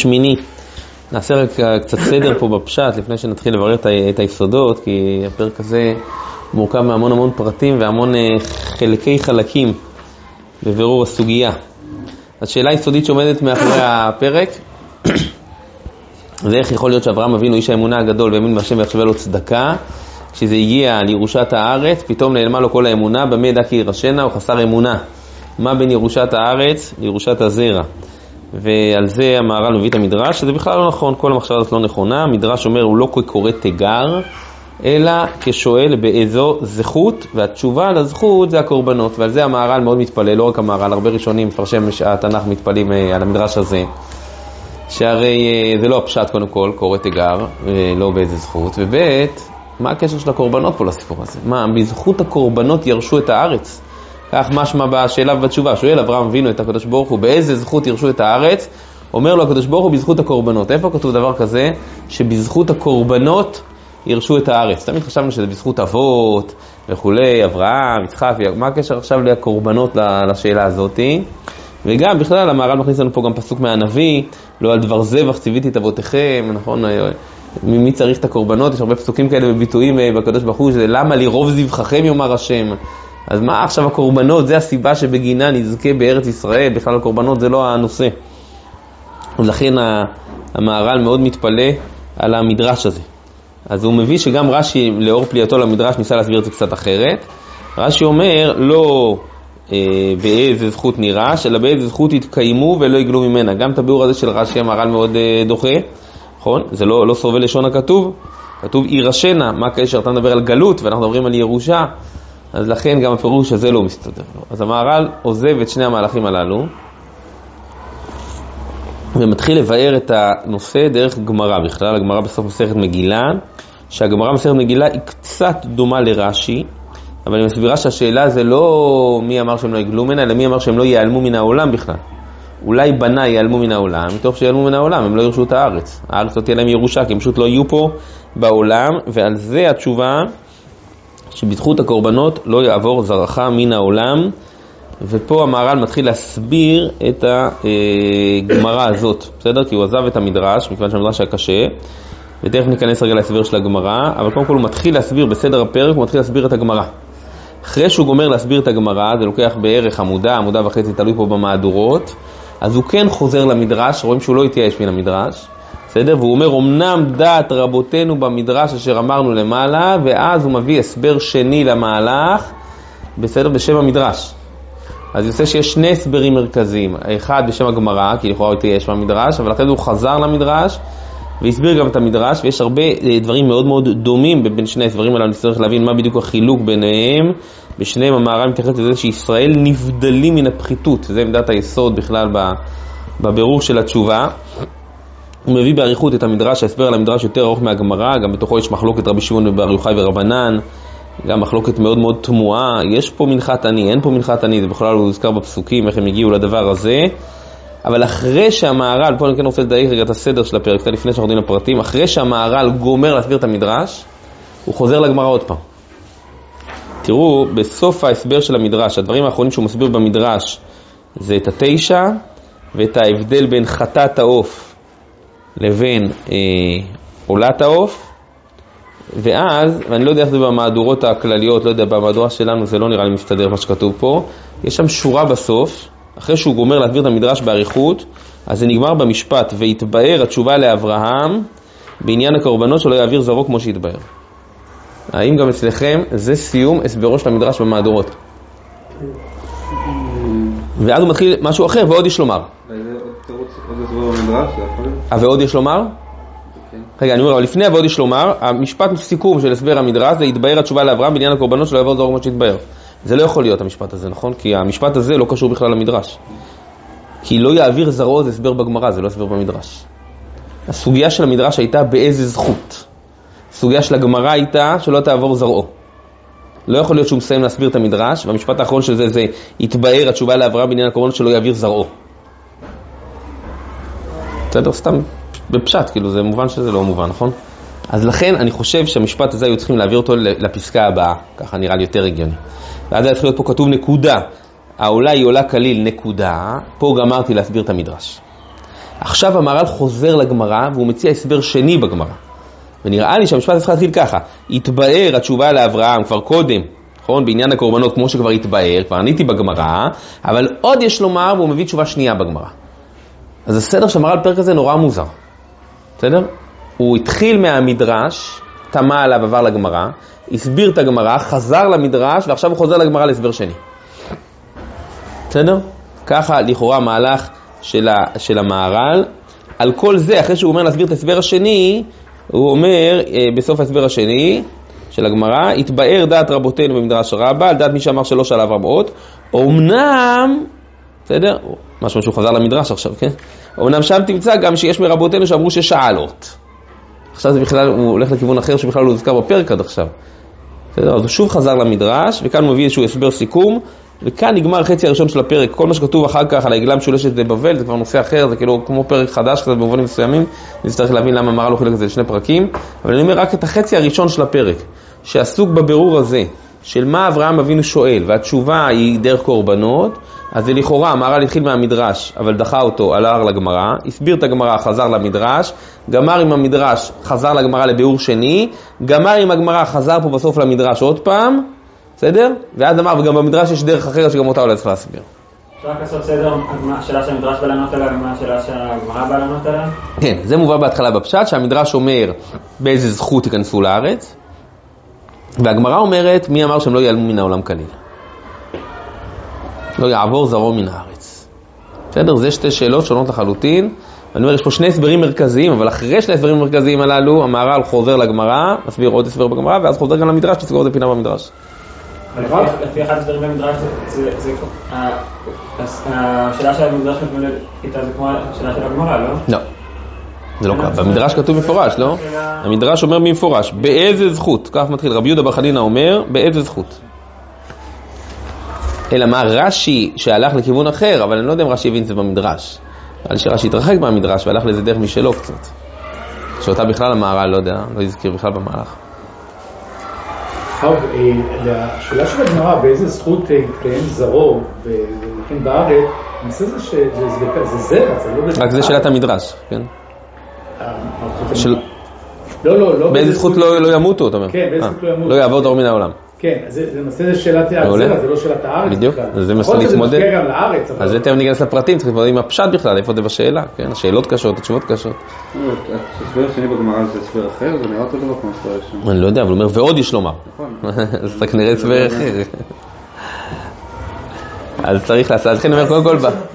שמיני. נעשה רק קצת סדר פה בפשט לפני שנתחיל לברר את היסודות, כי הפרק הזה מורכב מהמון פרטים והמון חלקים בבירור הסוגיה. השאלה היסודית שעומדת מאחורי הפרק זה איך יכול להיות שאברהם אבינו איש האמונה הגדול והאמין בהשם ויחשב לו צדקה, כשזה הגיע לירושת הארץ פתאום נעלמה לו כל האמונה, במה ידע כי ירשנה? הוא חסר אמונה. מה בין ירושת הארץ לירושת הזרע? ועל זה המהר"ל מביא את המדרש, שזה בכלל לא נכון, כל המחשבה הזאת לא נכונה. המדרש אומר הוא לא כקורא תיגר, אלא כשואל באיזו זכות, והתשובה לזכות זה הקורבנות. ועל זה המהר"ל מאוד מתפלל, לא רק המהר"ל, הרבה ראשונים מפרשי התנ"ך מתפלים על המדרש הזה, שהרי זה לא הפשט קודם כל, קורא תיגר, לא באיזה זכות, ובית, מה הקשר של הקורבנות פה לסיפור הזה? מה, בזכות הקורבנות ירשו את הארץ? כך משמע בשאלה ובתשובה, שואל אברהם אבינו את הקדוש ברוך הוא, באיזה זכות ירשו את הארץ? אומר לו הקדוש ברוך הוא, בזכות הקורבנות. איפה כתוב דבר כזה? שבזכות הקורבנות ירשו את הארץ. תמיד חשבנו שזה בזכות אבות וכולי, אברהם, יצחק, מה הקשר עכשיו לקורבנות לשאלה הזאת? וגם בכלל המהר"ל מכניס לנו פה גם פסוק מהנביא, לא על דבר זבח ציוויתי את אבותיכם, נכון? מי צריך את הקורבנות? יש הרבה פסוקים כאלה וביטויים בקדוש ברוך הוא, זה למה לי רוב זבחכם יאמר השם. אז מה עכשיו הקורבנות? זה הסיבה שבגינה נזכה בארץ ישראל, בכלל הקורבנות זה לא הנושא. ולכן המהר"ל מאוד מתפלא על המדרש הזה. אז הוא מביא שגם רש"י לאור פליאתו למדרש ניסה להסביר את זה קצת אחרת. רש"י אומר לא באיזה זכות נירש, אלא באיזה זכות יתקיימו ולא יגלו ממנה. גם את הביאור הזה של רש"י המהר"ל מאוד דוחה, נכון? זה לא סובל לשון הכתוב. כתוב ירשנה, מה הקשר? אתה מדבר על גלות ואנחנו מדברים על ירושה, אז לכן גם הפירוש הזה לא מסתדר לו. אז המהר"ל עוזב את שני המהלכים הללו ומתחיל לבאר את הנושא דרך גמרא. בכלל הגמרא בסוף מסכת מגילה, שהגמרא מסכת מגילה היא קצת דומה לרש"י, אבל אני מסבירה שהשאלה זה לא מי אמר שהם לא יגלו ממנה, אלא מי אמר שהם לא ייעלמו מן העולם בכלל. אולי בנה ייעלמו מן העולם, מתוך שיעלמו מן העולם הם לא ירשו את הארץ. הארץ לא תהיה להם ירושה, כי הם פשוט לא יהיו פה בעולם, ועל זה התשובה שבזכות הקורבנות לא יעבור זרעך מן העולם. ופה המהר"ל מתחיל להסביר את הגמרא הזאת, בסדר? כי הוא עזב את המדרש, מכיוון שהמדרש היה קשה, ותכף ניכנס רגע להסביר של הגמרא, אבל קודם כל הוא מתחיל להסביר בסדר הפרק, הוא מתחיל להסביר את הגמרא. אחרי שהוא גומר להסביר את הגמרא, זה לוקח בערך עמודה וחצי, תלוי פה במהדורות, אז הוא כן חוזר למדרש, רואים שהוא לא התייאש מן המדרש, בסדר? והוא אומר, אמנם דעת רבותינו במדרש אשר אמרנו למעלה, ואז הוא מביא הסבר שני למהלך, בסדר? בשם המדרש. אז יוצא שיש שני הסברים מרכזיים, אחד בשם הגמרא, כי לכאורה יש במדרש, אבל אחרי זה הוא חזר למדרש, והסביר גם את המדרש, ויש הרבה דברים מאוד דומים בין שני הסברים האלה, נצטרך להבין מה בדיוק החילוק ביניהם. בשניהם המהר"ל מתייחס לזה שישראל נבדלים מן הפחיתות, זה עמדת היסוד בכלל בבירור של התשובה. הוא מביא בעריכות את המדרש, ההסבר על המדרש יותר ארוך מהגמרא, גם בתוכו יש מחלוקת רבי שמעון ובר יוחאי ורבנן, גם מחלוקת מאוד תמוהה, יש פה מנחת עני, אין פה מנחת עני, זה בכלל לא הוזכר בפסוקים, איך הם הגיעו לדבר הזה. אבל אחרי שהמהר"ל, פה אני כן רוצה לדייק רגע את הסדר של הפרק, קצת לפני שאנחנו יודעים לפרטים, אחרי שהמהר"ל גומר להסביר את המדרש, הוא חוזר לגמרא עוד פעם. תראו, בסוף ההסבר של המדרש, הדברים האחרונים שהוא מסביר במדרש, זה את 9, ואת ההבדל בין חטאת העוף לבין עולת העוף, ואז, ואני לא יודע איך זה במהדורות הכלליות, לא יודע, במהדורה שלנו זה לא נראה לי מסתדר מה שכתוב פה, יש שם שורה בסוף, אחרי שהוא גומר להסביר את המדרש בעריכות, אז זה נגמר במשפט, והתבאר התשובה לאברהם, בעניין הקורבנות שלא יעביר זרעו כמו שהתבאר. האם גם אצלכם זה סיום הסברו של המדרש במהדורות? ואז הוא מתחיל משהו אחר, ועוד יש לומר. ועוד יש לומר? רגע, אני אומר, אבל לפני ועוד יש לומר, המשפט סיכום של הסבר המדרש, זה התבאר התשובה לאברהם בעניין הקורבנות שלא יעבור זרעו כמו שהתבאר. זה לא יכול להיות המשפט הזה, נכון? כי המשפט הזה לא קשור בכלל למדרש. כי לא יעביר זרעו זה הסבר בגמרא, זה לא הסבר במדרש. הסוגיה של המדרש הייתה באיזה זכות. הסוגיה של הגמרא הייתה שלא תעבור זרעו. לא יכול להיות שהוא מסיים להסביר את המדרש, והמשפט האחרון של זה התבאר התשובה לאברהם בעניין הקורבנות שלא יעביר זרעו. בסדר? סתם בפשט, כאילו זה מובן שזה לא מובן, נכון? אז לכן אני חושב שהמשפט הזה היו צריכים להעביר אותו לפסקה הבאה, ככה נראה לי יותר הגיוני. ואז היה צריך להיות פה כתוב נקודה, העולה היא עולה כליל נקודה, פה גמרתי להסביר את המדרש. עכשיו המהר"ל חוזר לגמרא, והוא מציע הסבר שני בגמרא. ונראה לי שהמשפט צריך להתחיל ככה, התבאר התשובה לאברהם כבר קודם, נכון? בעניין הקורבנות כמו שכבר התבאר, כבר עניתי בגמרא, אבל עוד יש לומר, והוא מביא תשובה שנייה בגמרא. אז הסדר שהמהר"ל פרק הזה נורא מוזר. בסדר? הוא התחיל מהמדרש, תמה עליו, עבר לגמרא, הסביר את הגמרא, חזר למדרש, ועכשיו הוא חוזר לגמרא להסבר שני. בסדר? ככה לכאורה המהלך של המהר"ל. על כל זה, אחרי שהוא אומר להסביר את ההסבר השני, הוא אומר בסוף ההסבר השני של הגמרא, התבאר דעת רבותינו במדרש רבה, על דעת מי שאמר שלוש עליו רבות, אמנם, בסדר? משהו שהוא חזר למדרש עכשיו, כן? אמנם שם תמצא גם שיש מרבותינו שאמרו ששאלות. עכשיו זה בכלל, הוא הולך לכיוון אחר שבכלל לא נזכר בפרק עד עכשיו. בסדר? אז הוא שוב חזר למדרש, וכאן הוא מביא איזשהו הסבר סיכום, וכאן נגמר החצי הראשון של הפרק. כל מה שכתוב אחר כך על העגלה משולשת בבבל, זה כבר נושא אחר, זה כאילו כמו פרק חדש כזה במובנים מסוימים, נצטרך להבין למה המהר"ל לא חילק את זה לשני פרקים, אבל אני אומר רק את החצי הראשון של הפרק, שעסוק בבירור הזה, של מה אברהם אבינו שואל, והתשובה היא דרך קורבנות, אז זה לכאורה, המהר"ל התחיל מהמדרש, אבל דחה אותו על ההר לגמרא, הסביר את הגמרא, חזר למדרש, גמר עם המדרש, חזר לגמרא לביאור שני, גמר עם הגמרא, חזר פה בסוף למדרש עוד פעם, בסדר? ואז אמר, וגם במדרש יש דרך אחרת שגם אותה אולי צריך להסביר. אפשר רק לעשות סדר, השאלה של המדרש בא לענות עליה, ומה השאלה של הגמרא בא לענות עליה? כן, זה מובא בהתחלה בפשט, שהמדרש אומר באיזה זכות ייכנסו לארץ, והגמרא אומרת, מי אמר שהם לא ייעלמו מן העולם כליל? לא יעבור זרעו מן הארץ. בסדר? זה שתי שאלות שונות לחלוטין. אני אומר, יש פה שני הסברים מרכזיים, אבל אחרי שני הסברים מרכזיים הללו, המהר"ל חוזר לגמרא, מסביר עוד הסבר בגמרא, ואז חוזר גם למדרש, תסגור את הפינה במדרש. לפי אחד הסברים במדרש, השאלה של המדרש איתה זה כמו השאלה של הגמרא, לא? לא. זה לא ככה. במדרש כתוב מפורש, לא? המדרש אומר במפורש, באיזה זכות? כך מתחיל. רבי יהודה בר חנינא אומר, באיזה זכות? אלא מה רש"י שהלך לכיוון אחר, אבל אני לא יודע אם רש"י הבין את זה במדרש. על שרש"י התרחק מהמדרש והלך לזה דרך משלו קצת. שאותה בכלל המהר"ל, לא יודע, לא הזכיר בכלל במהלך. השאלה של הגמרא, באיזה זכות התקיים זרעו ולכן בארץ, אני חושב שזה זרע, זה לא... רק זה שאלת המדרש, כן? לא. באיזה זכות לא ימותו, אתה אומר? כן, באיזה זכות לא ימותו. לא יעבור דור מן העולם. כן, אז זה נושא זה שאלת הזרע, זה לא שאלת הארץ. בדיוק, זה נכון שזה מושגע גם לארץ. אז זה תכף ניכנס לפרטים, צריך להתמודד עם הפשט בכלל, איפה זה בשאלה, כן? השאלות קשות, התשובות קשות. הסבר שני בגמרא זה הסבר אחר, זה נראה אותו דבר כמו הסבר ראשון. אני לא יודע, אבל הוא אומר, ועוד יש לומר. אז אתה כנראה הסבר אחר. אז צריך לעשות, אז לכן אני אומר,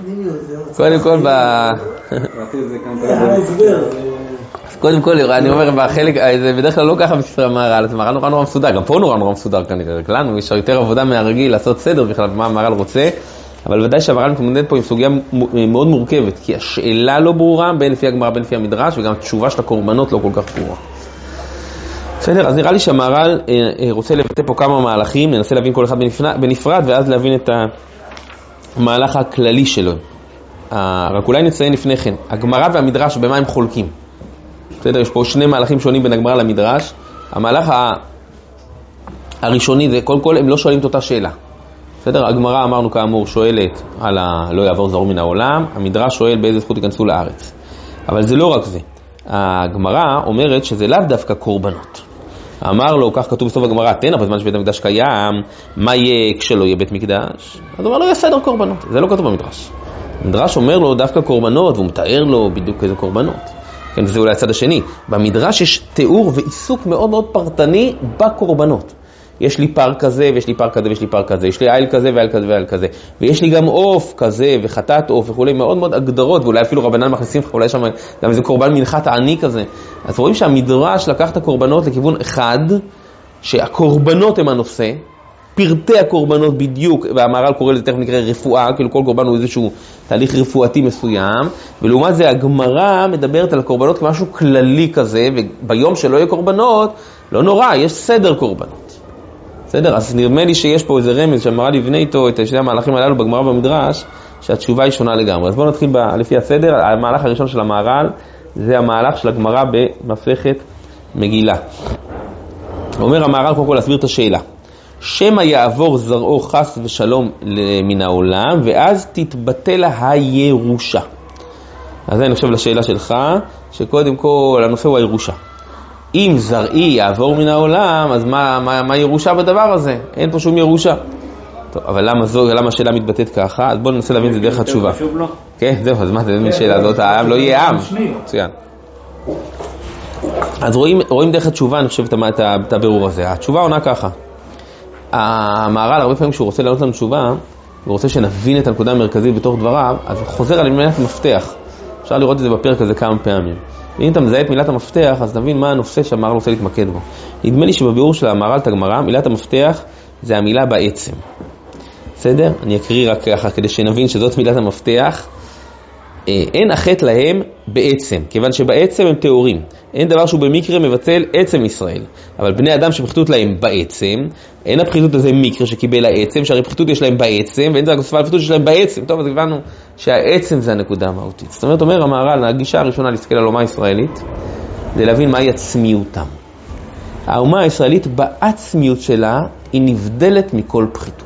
קודם כל, אני אומר, בחלק, זה בדרך כלל לא ככה בספרי המהר"ל, זה מהר"ל נורא מסודר, גם פה נורא מסודר כנראה, לנו יש יותר עבודה מהרגיל לעשות סדר בכלל מה המהר"ל רוצה, אבל ודאי שהמהר"ל מתמודד פה עם סוגיה מאוד מורכבת, כי השאלה לא ברורה בין לפי הגמרא בין לפי המדרש, וגם התשובה של הקורבנות לא כל כך ברורה. בסדר, אז נראה לי שהמהר"ל רוצה לבטא פה כמה מהלכים, ננסה להבין כל אחד בנפרד, ואז להבין את המהלך הכללי שלו. רק אולי נציין לפני כן, הגמרא והמדרש במה הם חולקים? בסדר, יש פה שני מהלכים שונים בין הגמרא למדרש. המהלך הראשוני זה, קודם כל הם לא שואלים את אותה שאלה. בסדר, הגמרא אמרנו כאמור שואלת על לא יעבור זרעו מן העולם, המדרש שואל באיזה זכות ייכנסו לארץ. אבל זה לא רק זה. הגמרא אומרת שזה לאו דווקא קורבנות. אמר לו, כך כתוב בסוף הגמרא, תנא בזמן שבית המקדש קיים, מה יהיה כשלא יהיה בית מקדש? אז הוא אומר לו, יהיה סדר קורבנות. זה לא כתוב במדרש. המדרש אומר לו דווקא קורבנות, והוא מתאר לו בדיוק איזה קורבנות. כן, וזה אולי הצד השני. במדרש יש תיאור ועיסוק מאוד מאוד פרטני בקורבנות. יש לי פר כזה, ויש לי פר כזה, ויש לי פר כזה. יש לי איל כזה, ואיל כזה, ואיל כזה. ויש לי גם עוף כזה, וחטאת עוף, וכולי, מאוד מאוד הגדרות, ואולי אפילו רבנן מכניסים, אולי שם גם איזה קורבן מנחת העני כזה. אז רואים שהמדרש לקח את הקורבנות לכיוון אחד, שהקורבנות הם הנושא, פרטי הקורבנות בדיוק, והמהר"ל קורא לזה תכף נקרא רפואה, כאילו כל קורבן הוא איזשהו תהליך רפואתי מסוים, ולעומת זה הגמרא מדברת על הקורבנות כמשהו כללי כזה, וביום שלא יהיה קורבנות, לא נורא, יש סדר קורבנות. בסדר? אז נראה לי שיש פה איזה רמז שהמהר"ל יבנה איתו את שני המהלכים הללו בגמרא במדרש, שהתשובה היא שונה לגמרי. אז בואו נתחיל לפי הסדר. המהלך הראשון של המהר"ל זה המהלך של הגמרא במסכת מגילה. אומר המהר"ל קודם כל להסביר את השאלה. שמא יעבור זרעו חס ושלום מן העולם, ואז תתבטל הירושה. אז אני חושב לשאלה שלך, שקודם כל הנושא הוא הירושה. אם זרעי יעבור מן העולם, אז מה ירושה בדבר הזה? אין פה שום ירושה. טוב, אבל למה השאלה מתבטאת ככה? אז בואו ננסה להבין את זה דרך התשובה. כן, זהו, אז מה, תבין שאלה הזאת, העם לא יהיה עם. מצוין. אז רואים דרך התשובה, אני חושב, את הבירור הזה. התשובה עונה ככה. המהר"ל, הרבה פעמים כשהוא רוצה לענות לנו תשובה, הוא רוצה שנבין את הנקודה המרכזית בתוך דבריו, אז הוא חוזר על מילת המפתח. אפשר לראות את זה בפרק הזה כמה פעמים. ואם אתה מזהה את מילת המפתח, אז נבין מה הנושא שהמהר"ל רוצה להתמקד בו. נדמה לי שבבירור של המהר"ל את הגמרא, מילת המפתח זה המילה בעצם. בסדר? אני אקריא רק ככה כדי שנבין שזאת מילת המפתח. אין החטא להם בעצם, כיוון שבעצם הם תיאורים. אין דבר שהוא במקרה מבטל עצם ישראל. אבל בני אדם שפחיתות להם בעצם, אין הפחיתות הזה מקרה שקיבל העצם, שהרי פחיתות יש להם בעצם, ואין זה הגוספה על פחיתות יש להם בעצם. טוב, אז הבנו שהעצם זה הנקודה המהותית. זאת אומרת, אומר המהר"ל, הגישה הראשונה להסתכל על האומה הישראלית, זה להבין מהי עצמיותם. האומה הישראלית בעצמיות שלה היא נבדלת מכל פחיתות.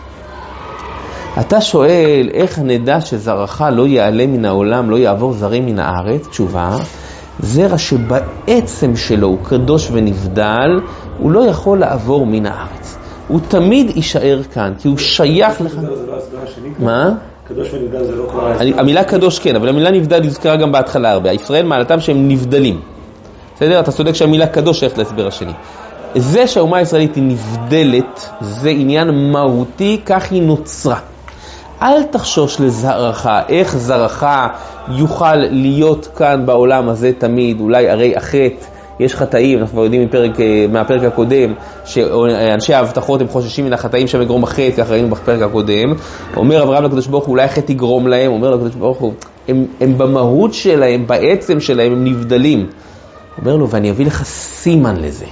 אתה שואל איך נדע שזרעך לא יעלה מן העולם, לא יעבור זרים מן הארץ? תשובה, זרע שבעצם שלו הוא קדוש ונבדל, הוא לא יכול לעבור מן הארץ. הוא תמיד יישאר כאן, כי הוא שייך לך. מה? קדוש ונבדל זה לא כבר... המילה קדוש כן, אבל המילה נבדל יוזכרה גם בהתחלה הרבה. ישראל מעלתם שהם נבדלים. בסדר? אתה צודק שהמילה קדוש שייכת להסבר השני. זה שהאומה הישראלית היא נבדלת, זה עניין מהותי, כך היא נוצרה. אל תחשוש לזרעך, איך זרעך יוכל להיות כאן בעולם הזה תמיד, אולי הרי החטא, יש חטאים, אנחנו כבר יודעים מהפרק הקודם, שאנשי ההבטחות הם חוששים מן החטאים שהם יגרום החטא, כך ראינו בפרק הקודם. אומר אברהם לקדוש ברוך הוא, אולי החטא יגרום להם, אומר לקדוש ברוך הוא, הם במהות שלהם, בעצם שלהם, הם נבדלים. אומר לו, ואני אביא לך סימן לזה.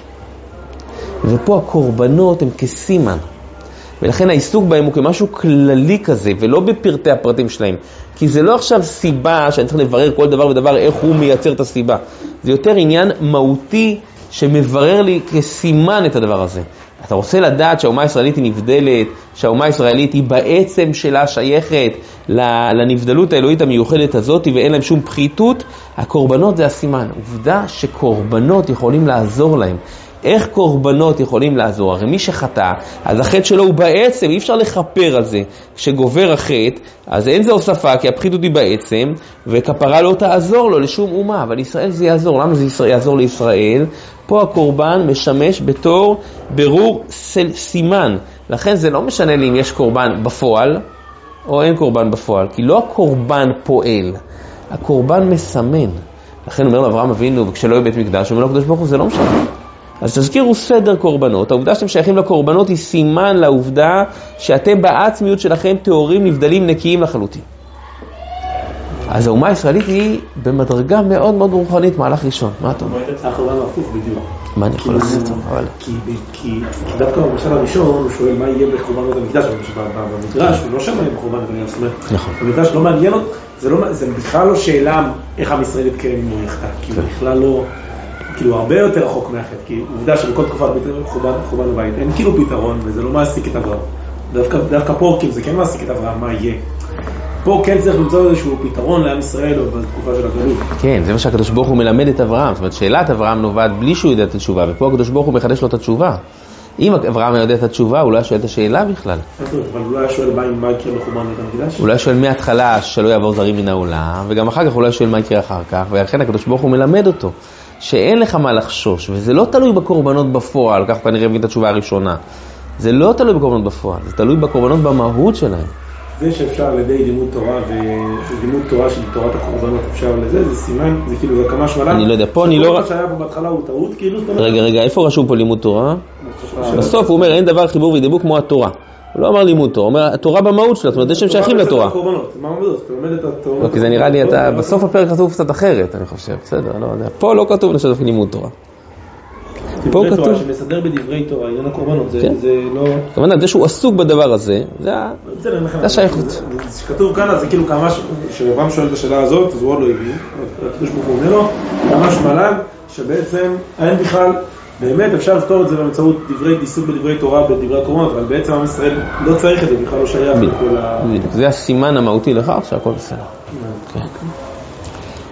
ופה הקורבנות הם כסימן. ולכן העיסוק בהם הוא כמשהו כללי כזה, ולא בפרטי הפרטים שלהם. כי זה לא עכשיו סיבה שאני צריך לברר כל דבר ודבר איך הוא מייצר את הסיבה. זה יותר עניין מהותי שמברר לי כסימן את הדבר הזה. אתה רוצה לדעת שהאומה הישראלית היא נבדלת, שהאומה הישראלית היא בעצם שלה שייכת לנבדלות האלוהית המיוחדת הזאת, ואין להם שום פחיתות, הקורבנות זה הסימן. עובדה שקורבנות יכולים לעזור להם. איך קורבנות יכולים לעזור? הרי מי שחטא, אז החטא שלו הוא בעצם, אי אפשר לחפר על זה. כשגובר החטא, אז אין זה הוספה, כי הפחיתות היא בעצם, וכפרה לא תעזור לו לשום אומה, אבל ישראל זה יעזור. למה זה יעזור לישראל? פה הקורבן משמש בתור ברור סימן. לכן זה לא משנה לי אם יש קורבן בפועל, או אין קורבן בפועל, כי לא הקורבן פועל, הקורבן מסמן. לכן אומר אברהם אבינו, וכשלא יהיה בית מקדש, אומר לו הקדוש ברוך הוא, זה לא משנה. אז תזכירו סדר קורבנות. העובדה שאתם שייכים לקורבנות היא סימן לעובדה שאתם בעצמיות שלכם תיאורים נבדלים נקיים לחלוטין. אז האומה הישראלית היא במדרגה מאוד מאוד רוחנית, מהלך ראשון. מה אתה אומר? הקורבן הפוך בדיוק. מה אני יכול לעשות? כי דווקא במשל הראשון הוא שואל מה יהיה בקורבנות המקדש. במדרש הוא לא שמע עם קורבן המקדש. נכון. במדרש לא מעניין אותו. זה בכלל לא שאלה איך עם ישראל יתקיים אם הוא יחטא. כי הוא בכלל לא... כאילו הרבה יותר רחוק מהחטא, כי עובדה שבכל תקופת חורבן הבית אין כאילו פתרון, וזה לא מעסיק את אברהם. דווקא פה, כאילו זה כן מעסיק את אברהם, מה יהיה? פה כן צריך למצוא איזשהו פתרון לעם ישראל או בתקופה של הגלות. כן, זה מה שהקדוש ברוך הוא מלמד את אברהם. זאת אומרת, שאלת אברהם נובעת בלי שהוא יודע את התשובה, ופה הקדוש ברוך הוא מחדש לו את התשובה. אם אברהם יודע את התשובה, הוא לא שואל את השאלה בכלל. אבל הוא לא שואל מה יקרה בחורבן בית המקדש? הוא לא שואל מההתחלה שלא יעבור זרים מן העולם, וגם אחר כך הוא לא שואל מה יקרה אחר כך, ולכן הקדוש ברוך הוא מלמד אותו. שאין לך מה לחשוש, וזה לא תלוי בקורבנות בפועל, כך כנראה מבין את התשובה הראשונה. זה לא תלוי בקורבנות בפועל, זה תלוי בקורבנות במהות שלהם. זה שאפשר על ידי לימוד תורה, ולימוד תורה של תורת הקורבנות אפשר לזה, זה סימן, זה כאילו, זה כמה שמלה. אני לא יודע, פה אני לא... מה שהיה פה בהתחלה הוא טעות, כאילו... רגע, איפה רשום פה לימוד תורה? בסוף הוא אומר, אין דבר חיבור וידיבוק כמו התורה. הוא לא אמר לימוד תורה, הוא אומר, התורה במהות שלה, זאת אומרת, שהם שייכים לתורה. מה עומד? אתה לומד את התורה. כי זה נראה לי, בסוף הפרק כתוב קצת אחרת, אני חושב, בסדר, לא יודע. פה לא כתוב לשתף לימוד תורה. פה כתוב... תורה שמסדר בדברי תורה, עניין הקורבנות, זה לא... כמובן, זה שהוא עסוק בדבר הזה, זה השייכות. שכתוב כאן, זה כאילו כמה שרבם שואל את השאלה הזאת, אז הוא עוד לא הבין, הקדוש ברוך הוא אומר לו, ממש מל"ג, שבעצם אין בכלל, באמת אפשר לפתור את זה באמצעות עיסוק בדברי תורה, בדברי הקורבנות, אבל בעצם עם ישראל לא צריך את זה, בכלל לא שייך לכל ה... זה הסימן המהותי לכך שהכל בסדר.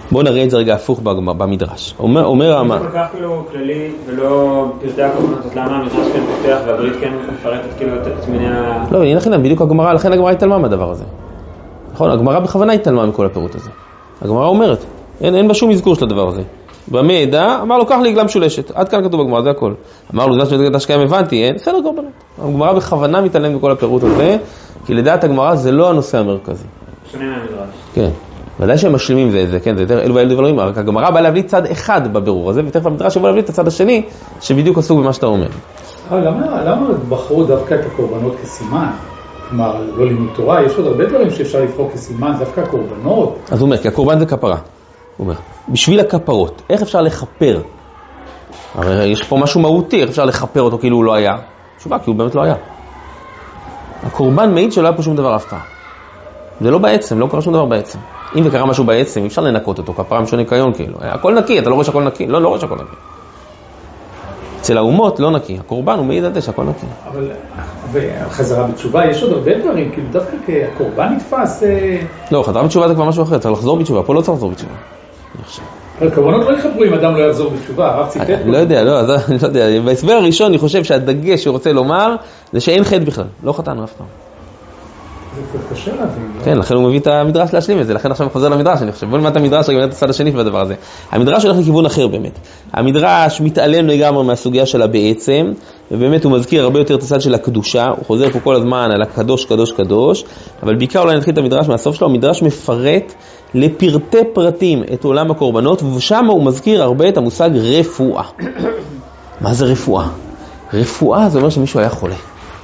בואו נראה את זה רגע הפוך במדרש. אומר זה כל כך כאילו כללי ולא פרטי הקורבנות, אז למה המדרש כן פותח והברית כן מפרטת כאילו את מיני ה... לא, הנה לכן, בדיוק הגמרא, לכן הגמרא התעלמה מהדבר הזה. נכון, הגמרא בכוונה התעלמה מכל הפירוט הזה. הגמרא אומרת, אין בה שום אזכור של הדבר הזה. במה ידע, אמר לו, קח לי עגלה משולשת. עד כאן כתוב בגמרא, זה הכל. אמר לו, זה שאת השקיים הבנתי, אין? בסדר קורבנות. הגמרא בכוונה מתעלם מכל הפירוט הזה, כי לדעת הגמרא זה לא הנושא המרכזי. שונה מהמדרש. כן. ודאי שהם משלימים זה, כן, זה יותר אלו ואלו דברים, רק הגמרא באה להביא צד אחד בבירור הזה, ותכף המדרש יבוא להביא את הצד השני, שבדיוק עסוק במה שאתה אומר. למה בחרו דווקא את הקורבנות כסימן? כלומר, לא לימוד תורה, יש עוד הרבה דברים שאפשר לבחור כסימן, דווקא הקורבנות. אז הוא אומר, כי הקורבן זה כפרה. הוא אומר, בשביל הכפרות, איך אפשר לחפר? הרי יש פה משהו מהותי, איך אפשר לחפר אותו כאילו הוא לא היה? תשובה, כי הוא באמת לא היה. הקורבן מעיד שלא היה פה שום דבר אף פעם. זה לא בעצם, לא קרה שום דבר בעצם. אם וקרה משהו בעצם, אפשר לנקות אותו, כפרה משונה קיון כאילו. הכל נקי, אתה לא רואה שהכל נקי? לא רואה שהכל נקי. אצל האומות לא נקי, הקורבן הוא מעיד על זה שהכל נקי. אבל חזרה בתשובה, יש עוד הרבה דברים, כאילו דווקא כהקורבן נתפס... לא, חזרה בתשובה זה כבר משהו אחר, צריך לחזור בתשובה, פה לא צריך לחזור בתשובה. אבל קורבנות לא יחברו אם אדם לא יחזור בתשובה, הרב ציטט. לא יודע, לא יודע. בהסבר הראשון אני חושב שהדגש שהוא רוצה לומר זה שאין חטא בכלל, לא חטאנו אף פעם. זה קשה להבין. כן, לכן הוא מביא את המדרש להשלים את זה, לכן עכשיו הוא חוזר למדרש, אני חושב. בוא נלמד את המדרש, רגע, את הצד השני בדבר הזה. המדרש הולך לכיוון אחר באמת. המדרש מתעלם לגמרי מהסוגיה שלה בעצם, ובאמת הוא מזכיר הרבה יותר את הצד של הקדושה, הוא חוזר פה כל הזמן על הקדוש, קדוש, קדוש, אבל בעיקר אולי נתחיל את המדרש מהסוף שלו, המדרש מפרט לפרטי פרטים את עולם הקורבנות, ושם הוא מזכיר הרבה את המושג רפואה. מה זה רפואה? רפואה זה אומר שמישהו היה חולה.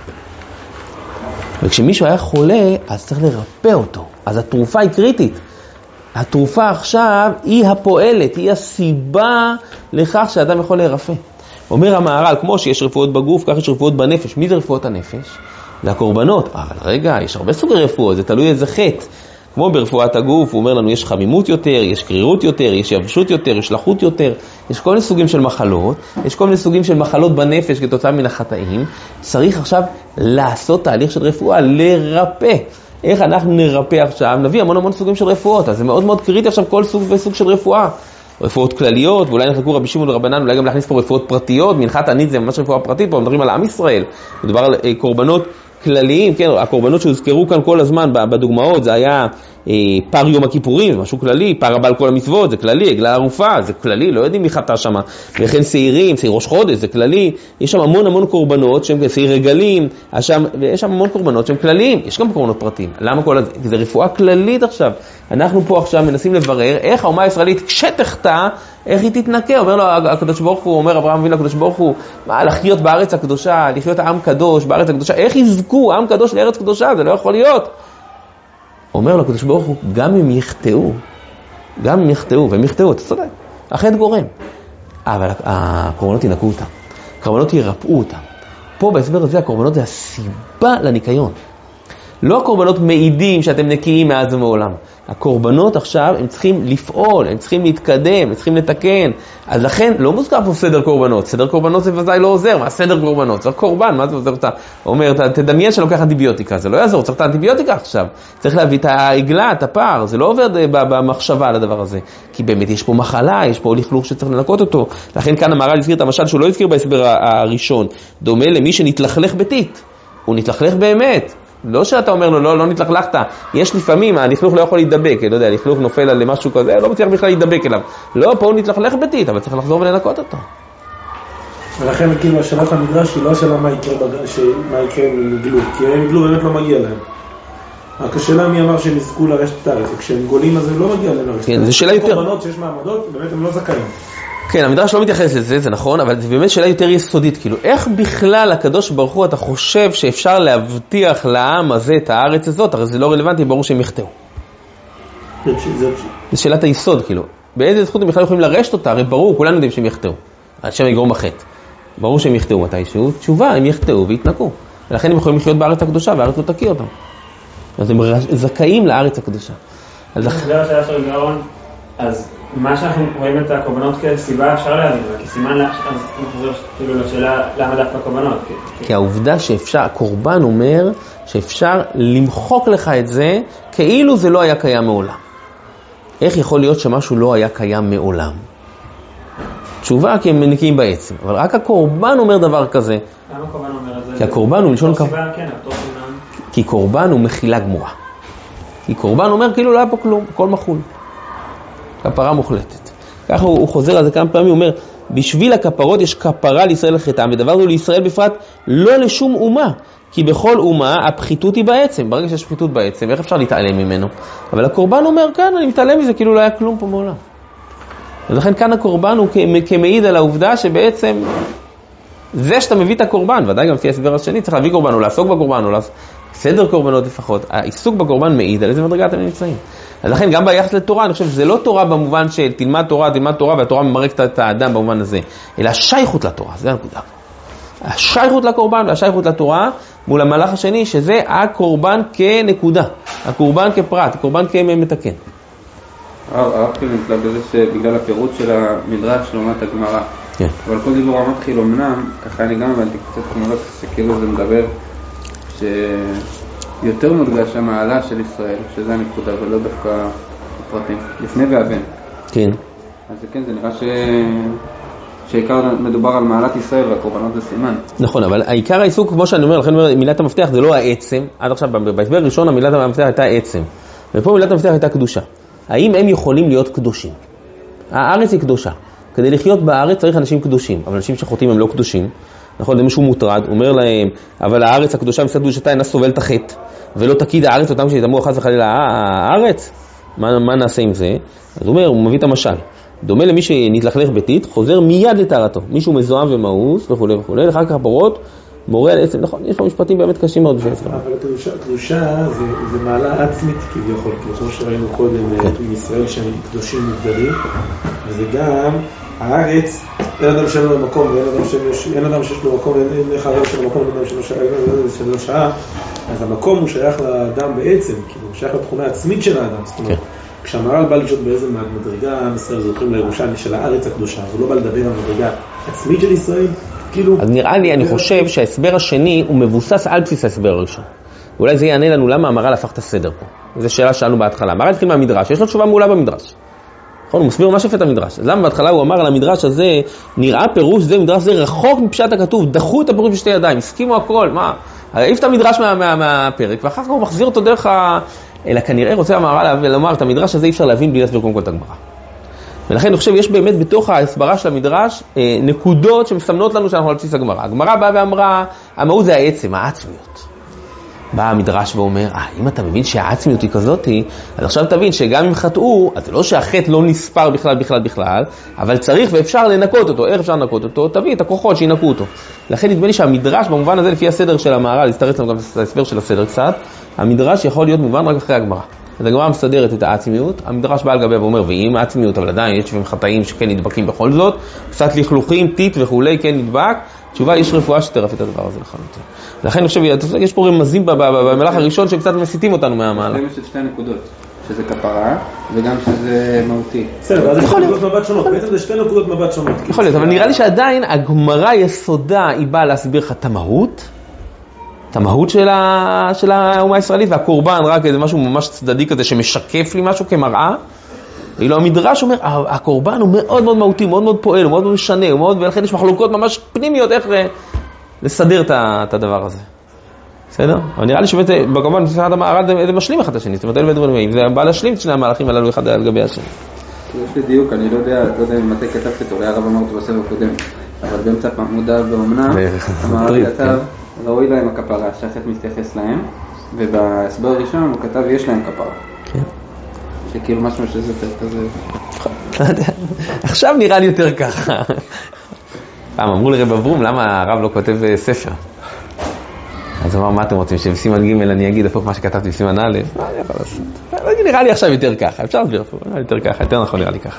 וכשמישהו היה חולה, אז צריך לרפא אותו. אז התרופה היא קריטית. התרופה עכשיו היא הפועלת, היא הסיבה לכך שאדם יכול להירפא. אומר המהר"ל, כמו שיש רפואות בגוף, כך יש רפואות בנפש. מי זה רפואות הנפש? זה הקורבנות. אבל רגע, יש הרבה סוגי רפואות, זה תלוי איזה חטא. כמו ברפואת הגוף, הוא אומר לנו, יש חמימות יותר, יש קרירות יותר, יש יבשות יותר, יש לחות יותר, יש כל מיני סוגים של מחלות, יש כל מיני סוגים של מחלות בנפש כתוצאה מן החטאים. צריך עכשיו לעשות תהליך של רפואה, לרפא. איך אנחנו נרפא עכשיו? נביא המון סוגים של רפואות, אז זה מאוד מאוד קריטי עכשיו כל סוג וסוג של רפואה. רפואות כלליות, ואולי נחלקו רבי שמעון ורבנן, אולי גם להכניס פה רפואות פרטיות, מנחת ענית זה ממש רפואה פרטית, פה מדברים על עם ישראל, מדובר על קורבנות כלליים, כן, הקורבנות שהוזכרו כאן כל הזמן בדוגמאות, זה היה פר יום הכיפורים, זה משהו כללי, פר הבא על כל המצוות, זה כללי, עגלה ערופה, זה כללי, לא יודעים מי חטא שם, וכן שעירים, שעיר ראש חודש, זה כללי, יש שם המון קורבנות שהם שעיר רגלים, ויש שם המון קורבנות שהם כלליים, יש גם קורבנות פרטיים, למה כל זה? כי זה רפואה כללית עכשיו, אנחנו פה עכשיו מנסים לברר איך האומה הישראלית כשתחטא, איך היא תתנקה, אומר לו הקדוש ברוך הוא, אומר אברהם אבינו לקדוש ברוך הוא, לחיות בארץ הקדושה, לחיות עם קדוש בארץ הקדושה, איך יזכו עם קדוש לארץ קדושה, זה לא יכול להיות. אומר לו הקדוש ברוך הוא, גם אם יחטאו, והם יחטאו, אתה צודק, החטא גורם, אבל הקורבנות ינקו אותם, הקורבנות ירפאו אותם. פה בהסבר הזה הקורבנות זה הסיבה לניקיון. לא הקורבנות מעידים שאתם נקיים מאז ומעולם. הקורבנות עכשיו הם צריכים לפעול, הם צריכים להתקדם, הם צריכים לתקן. אז לכן לא מוזכר פה סדר קורבנות. סדר קורבנות זה ודאי לא עוזר. מה סדר קורבנות? זה קורבן, מה זה עוזר אותה? אומר, תדמיין שלוקח אנטיביוטיקה, זה לא יעזור, צריך את האנטיביוטיקה עכשיו. צריך להביא את העגלה, את הפער, זה לא עובר במחשבה על הדבר הזה. כי באמת יש פה מחלה, יש פה לכלוך שצריך לנקות אותו. לכן כאן המהר"ל הזכיר את המשל שהוא לא הזכיר בהסבר הראשון. דומה למי שנתלכלך ביתית. הוא נתלכלך באמת. לא שאתה אומר לו, לא נתלכלכת. יש לפעמים, הלכלוך לא יכול להידבק, לא יודע, הלכלוך נופל על משהו כזה, לא מצליח בכלל להידבק אליו. לא, פה הוא נתלכלך ביתית, אבל צריך לחזור ולנקות אותו. ולכן כאילו השאלת המדרש היא לא השאלה מה יקרה עם גלו, כי הם גלו באמת לא מגיע להם. רק השאלה מי אמר שהם יזכו לרשת את הארץ, וכשהם גולים אז הם לא מגיע להם לרשת. כן, זו שאלה יותר... קורבנות שיש מעמדות, באמת הם לא זכאים. כן, המדרש לא מתייחס לזה, זה נכון, אבל זה באמת שאלה יותר יסודית, כאילו, איך בכלל הקדוש ברוך הוא אתה חושב שאפשר להבטיח לעם הזה את הארץ הזאת, הרי זה לא רלוונטי, ברור שהם יחטאו. זה שאלת היסוד, כאילו, באיזה זכות הם בכלל יכולים לרשת אותה, הרי ברור, כולנו יודעים שהם יחטאו, השם יגרום בחטא, ברור שהם יחטאו מתישהו, תשובה, הם יחטאו ויתנקו, ולכן הם יכולים לחיות בארץ הקדושה, והארץ לא תקיא אותם. אז הם זכאים לארץ הקדושה. זה השאלה של גאון, אז מה שאנחנו רואים את הקורבנות כסיבה אפשר להבין, כסימן נחזור כאילו לשאלה למה דווקא קורבנות. כי העובדה שאפשר, הקורבן אומר שאפשר למחוק לך את זה כאילו זה לא היה קיים מעולם. איך יכול להיות שמשהו לא היה קיים מעולם? תשובה, כי הם נקיים בעצם. אבל רק הקורבן אומר דבר כזה. למה הקורבן אומר את זה? כי הקורבן הוא לשון סיבה, כן, אותו סימן. כי קורבן הוא מחילה גמורה. כי קורבן אומר כאילו לא היה פה כלום, הכל מחול. כפרה מוחלטת. ככה הוא חוזר על זה כמה פעמים, הוא אומר, בשביל הכפרות יש כפרה לישראל לחטאם, ודבר זה לישראל בפרט לא לשום אומה. כי בכל אומה הפחיתות היא בעצם. ברגע שיש פחיתות בעצם, איך אפשר להתעלם ממנו? אבל הקורבן אומר, כן, אני מתעלם מזה, כאילו לא היה כלום פה מעולם. ולכן כאן הקורבן הוא כמעיד על העובדה שבעצם זה שאתה מביא את הקורבן, ודאי גם לפי הסבר השני, צריך להביא קורבן או לעסוק בקורבן או סדר קורבנות לפחות. העיסוק בקורבן מעיד על איזה מדרגה אתם נמצאים. אז לכן גם ביחס לתורה, אני חושב שזה לא תורה במובן של תלמד תורה והתורה ממרקת את האדם במובן הזה, אלא שייכות לתורה, זה הנקודה. השייכות לקורבן והשייכות לתורה מול המהלך השני, שזה הקורבן כנקודה, הקורבן כפרט, הקורבן כמתקן. הרב כאילו נתלה בזה שבגלל הפירוט של המדרש לעומת הגמרא. כן. אבל כל דיבור מתחיל אמנם, ככה אני גם הבנתי קצת כמובן שכאילו זה מדבר שיותר מודגש המעלה של ישראל, שזה הנקודה, ולא דווקא הפרטים, לפני והבן. כן. אז כן, זה נראה שעיקר מדובר על מעלת ישראל והקורבנות זה סימן. נכון, אבל העיקר העיסוק, כמו שאני אומר, לכן מילת המפתח זה לא העצם, עד עכשיו בהסבר הראשון המילת המפתח הייתה עצם, ופה מילת המפתח הייתה קדושה. האם הם יכולים להיות קדושים? הארץ היא קדושה. כדי לחיות בארץ צריך אנשים קדושים, אבל אנשים שחוטאים הם לא קדושים. נכון, זה מישהו מוטרד, אומר להם, אבל הארץ הקדושה מצד קדושתה אינה סובלת החטא, ולא תקיד הארץ אותם שיתאמו חס וחלילה הארץ. מה נעשה עם זה? אז הוא אומר, הוא מביא את המשל. דומה למי שנתלכלך ביתית, חוזר מיד לטהרתו. מישהו מזוהם ומאוס וכו' וכו'. אחר כך הפרות, מורה על עצם, נכון, יש לו משפטים באמת קשים מאוד. אבל קדושה זה מעלה עצמית כביכול, כמו שראינו קודם עם ישראל שהם קדושים מוגדרים, וזה גם הארץ, אין אדם שאין לו מקום, ואין אדם שיש לו מקום, אין לך אדם של מקום, אין אדם שלא שעה, אז המקום הוא שייך לאדם בעצם, כאילו הוא שייך לתכונה העצמית של האדם, זאת אומרת, כשהמהר"ל בא לשאול באיזה מדרגה ישראל זוכים לירושלמי של הארץ הקדושה, הוא לא בא לדבר על מדרגה עצמית של ישראל, כאילו... אז נראה לי, אני חושב שההסבר השני הוא מבוסס על בסיס ההסבר הראשון. ואולי זה יענה לנו למה המהר"ל הפך את הסדר פה. זו שאלה שאלנו בהתחלה. המהר"ל התחיל מהמדרש, יש לו תשובה מעולה במדרש. נכון, הוא מסביר ממש יפה את המדרש. אז למה בהתחלה הוא אמר על המדרש הזה, נראה פירוש זה, מדרש זה רחוק מפשט הכתוב, דחו את הפירוש בשתי ידיים, הסכימו הכל, מה? העיף את המדרש מהפרק, ואחר כך הוא מחזיר אותו דרך אלא כנראה רוצה המהר"ל לומר, את המדרש הזה אי אפשר להבין בלי להסביר קודם כל את הגמרא. ולכן אני חושב, יש באמת בתוך ההסברה של המדרש נקודות שמסמנות לנו שאנחנו על בסיס הגמרא. הגמרא באה ואמרה, המהות זה העצם, העצמיות. בא המדרש ואומר, אם אתה מבין שהעצמיות היא כזאת, אז עכשיו תבין שגם אם חטאו, אז זה לא שהחטא לא נספר בכלל, אבל צריך ואפשר לנקות אותו. איך אפשר לנקות אותו? תביא את הכוחות שינקו אותו. לכן נדמה לי שהמדרש, במובן הזה, לפי הסדר של המהר"ל, להסתרץ לנו גם את ההסבר של הסדר קצת, המדרש יכול להיות מובן רק אחרי הגמרא. אז הגמרא מסדרת את העצמיות, המדרש בא על גביה ואומר, ואם העצמיות, אבל עדיין יש שבעים חטאים שכן נדבקים בכל זאת, קצת לכלוכים, טיט וכולי, כן נדבק, תשובה, יש רפואה שתרפא את הדבר הזה לחלוטין. לכן אני חושב, יש פה רמזים במהלך הראשון שקצת מסיתים אותנו מהמהלך. יש את שתי נקודות, שזה כפרה וגם שזה מהותי. בסדר, אז יש נקודות מבט שונות, בעצם זה שתי נקודות מבט שונות. יכול להיות, אבל נראה לי שעדיין הגמרא יסודה היא באה להסביר לך את המהות של האומה הישראלית, והקורבן רק איזה משהו ממש צדדי כזה שמשקף לי משהו כמראה. ואילו המדרש אומר, הקורבן הוא מאוד מאוד מהותי, מאוד מאוד פועל, הוא מאוד מאוד משנה, ולכן יש מחלוקות ממש פנימיות איך לסדר את הדבר הזה. בסדר? אבל נראה לי שבאמת, בקורבן, זה משלים אחד השני, זאת אומרת, אלה ודברים, זה בא להשלים את שני המהלכים הללו אחד על גבי השני. יש לי דיוק, אני לא יודע מתי כתבת אותו, אולי הרב אמר אותו בסבב הקודם, אבל באמצע פעמודה באומנה, המהר"ל כתב, ראוי להם הכפרה, שהחטא מתייחס להם, ובהסבר הראשון הוא כתב, יש להם כפרה. כן. שכאילו משהו שזה כזה... עכשיו נראה לי יותר ככה. פעם אמרו לרב אברום, למה הרב לא כותב ספר? אז אמר, מה אתם רוצים, שבסימן ג' אני אגיד הפוך מה שכתבתי בסימן א'? מה אני יכול לעשות? נראה לי עכשיו יותר ככה, אפשר להסביר אפילו, יותר ככה, יותר נכון נראה לי ככה.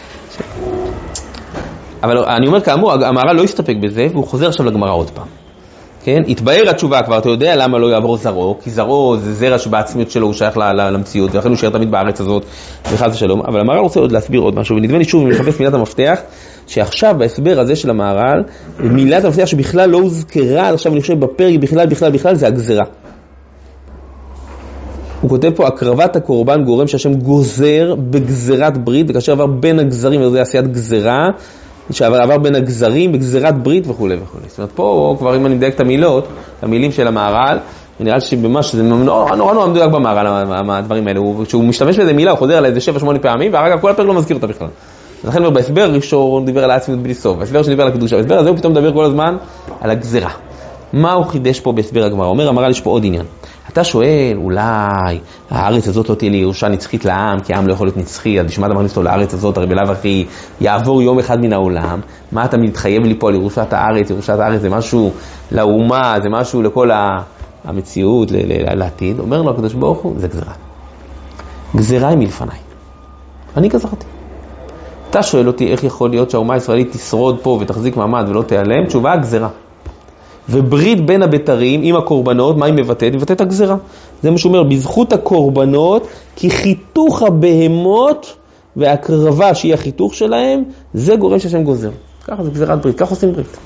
אבל אני אומר כאמור, המהר"ל לא יסתפק בזה, והוא חוזר עכשיו לגמרא עוד פעם. כן? התבהר התשובה כבר, אתה יודע למה לא יעבור זרעו, כי זרעו זה זרע שבעצמיות שלו הוא שייך למציאות, ולכן הוא שייר תמיד בארץ הזאת, וחס ושלום. אבל המהר"ל רוצה עוד להסביר עוד משהו, ונדמה לי שוב, אם נחפש מילת המפתח, שעכשיו בהסבר הזה של המהר"ל, מילת המפתח שבכלל לא הוזכרה, עכשיו אני חושב בפרק בכלל, זה הגזרה. הוא כותב פה, הקרבת הקורבן גורם שהשם גוזר בגזרת ברית, וכאשר עבר בין הגזרים, וזה עשיית גזרה, שעבר בין הגזרים בגזרת ברית וכו' וכו'. זאת אומרת, פה כבר אם אני מדייק את המילות, את המילים של המהר"ל, נראה שבמש שזה נורא מדויק במהר"ל, הדברים האלה. כשהוא משתמש באיזה מילה, הוא חוזר על איזה 7-8 פעמים, ואחר כך כל הפרק לא מזכיר אותה בכלל. לכן בהסבר הראשון הוא דיבר על העצמיות בלי סוף, בהסבר שדיבר על הקדושה, בהסבר הזה הוא פתאום מדבר כל הזמן על הגזרה. מה הוא חידש פה בהסבר הגמרא? אומר המהר"ל, יש פה עוד עניין. אתה שואל, אולי הארץ הזאת לא תהיה לי ירושה נצחית לעם, כי העם לא יכול להיות נצחי, אז בשביל מה אתה מכניס אותו לארץ הזאת, הרי בלאו הכי יעבור יום אחד מן העולם, מה אתה מתחייב לי פה על ירושת הארץ? ירושת הארץ זה משהו לאומה, זה משהו לכל המציאות, לעתיד. אומר לו הקדוש ברוך הוא, זה גזרה. גזרה היא מלפניי. אני גזרתי. אתה שואל אותי איך יכול להיות שהאומה הישראלית תשרוד פה ותחזיק מעמד ולא תיעלם? תשובה, גזרה. וברית בין הבתרים עם הקורבנות, מה היא מבטאת? היא מבטאת הגזרה. זה מה שאומר, בזכות הקורבנות, כי חיתוך הבהמות והקרבה שהיא החיתוך שלהם, זה גורם שהשם גוזר. ככה זה גזירת ברית, ככה עושים ברית.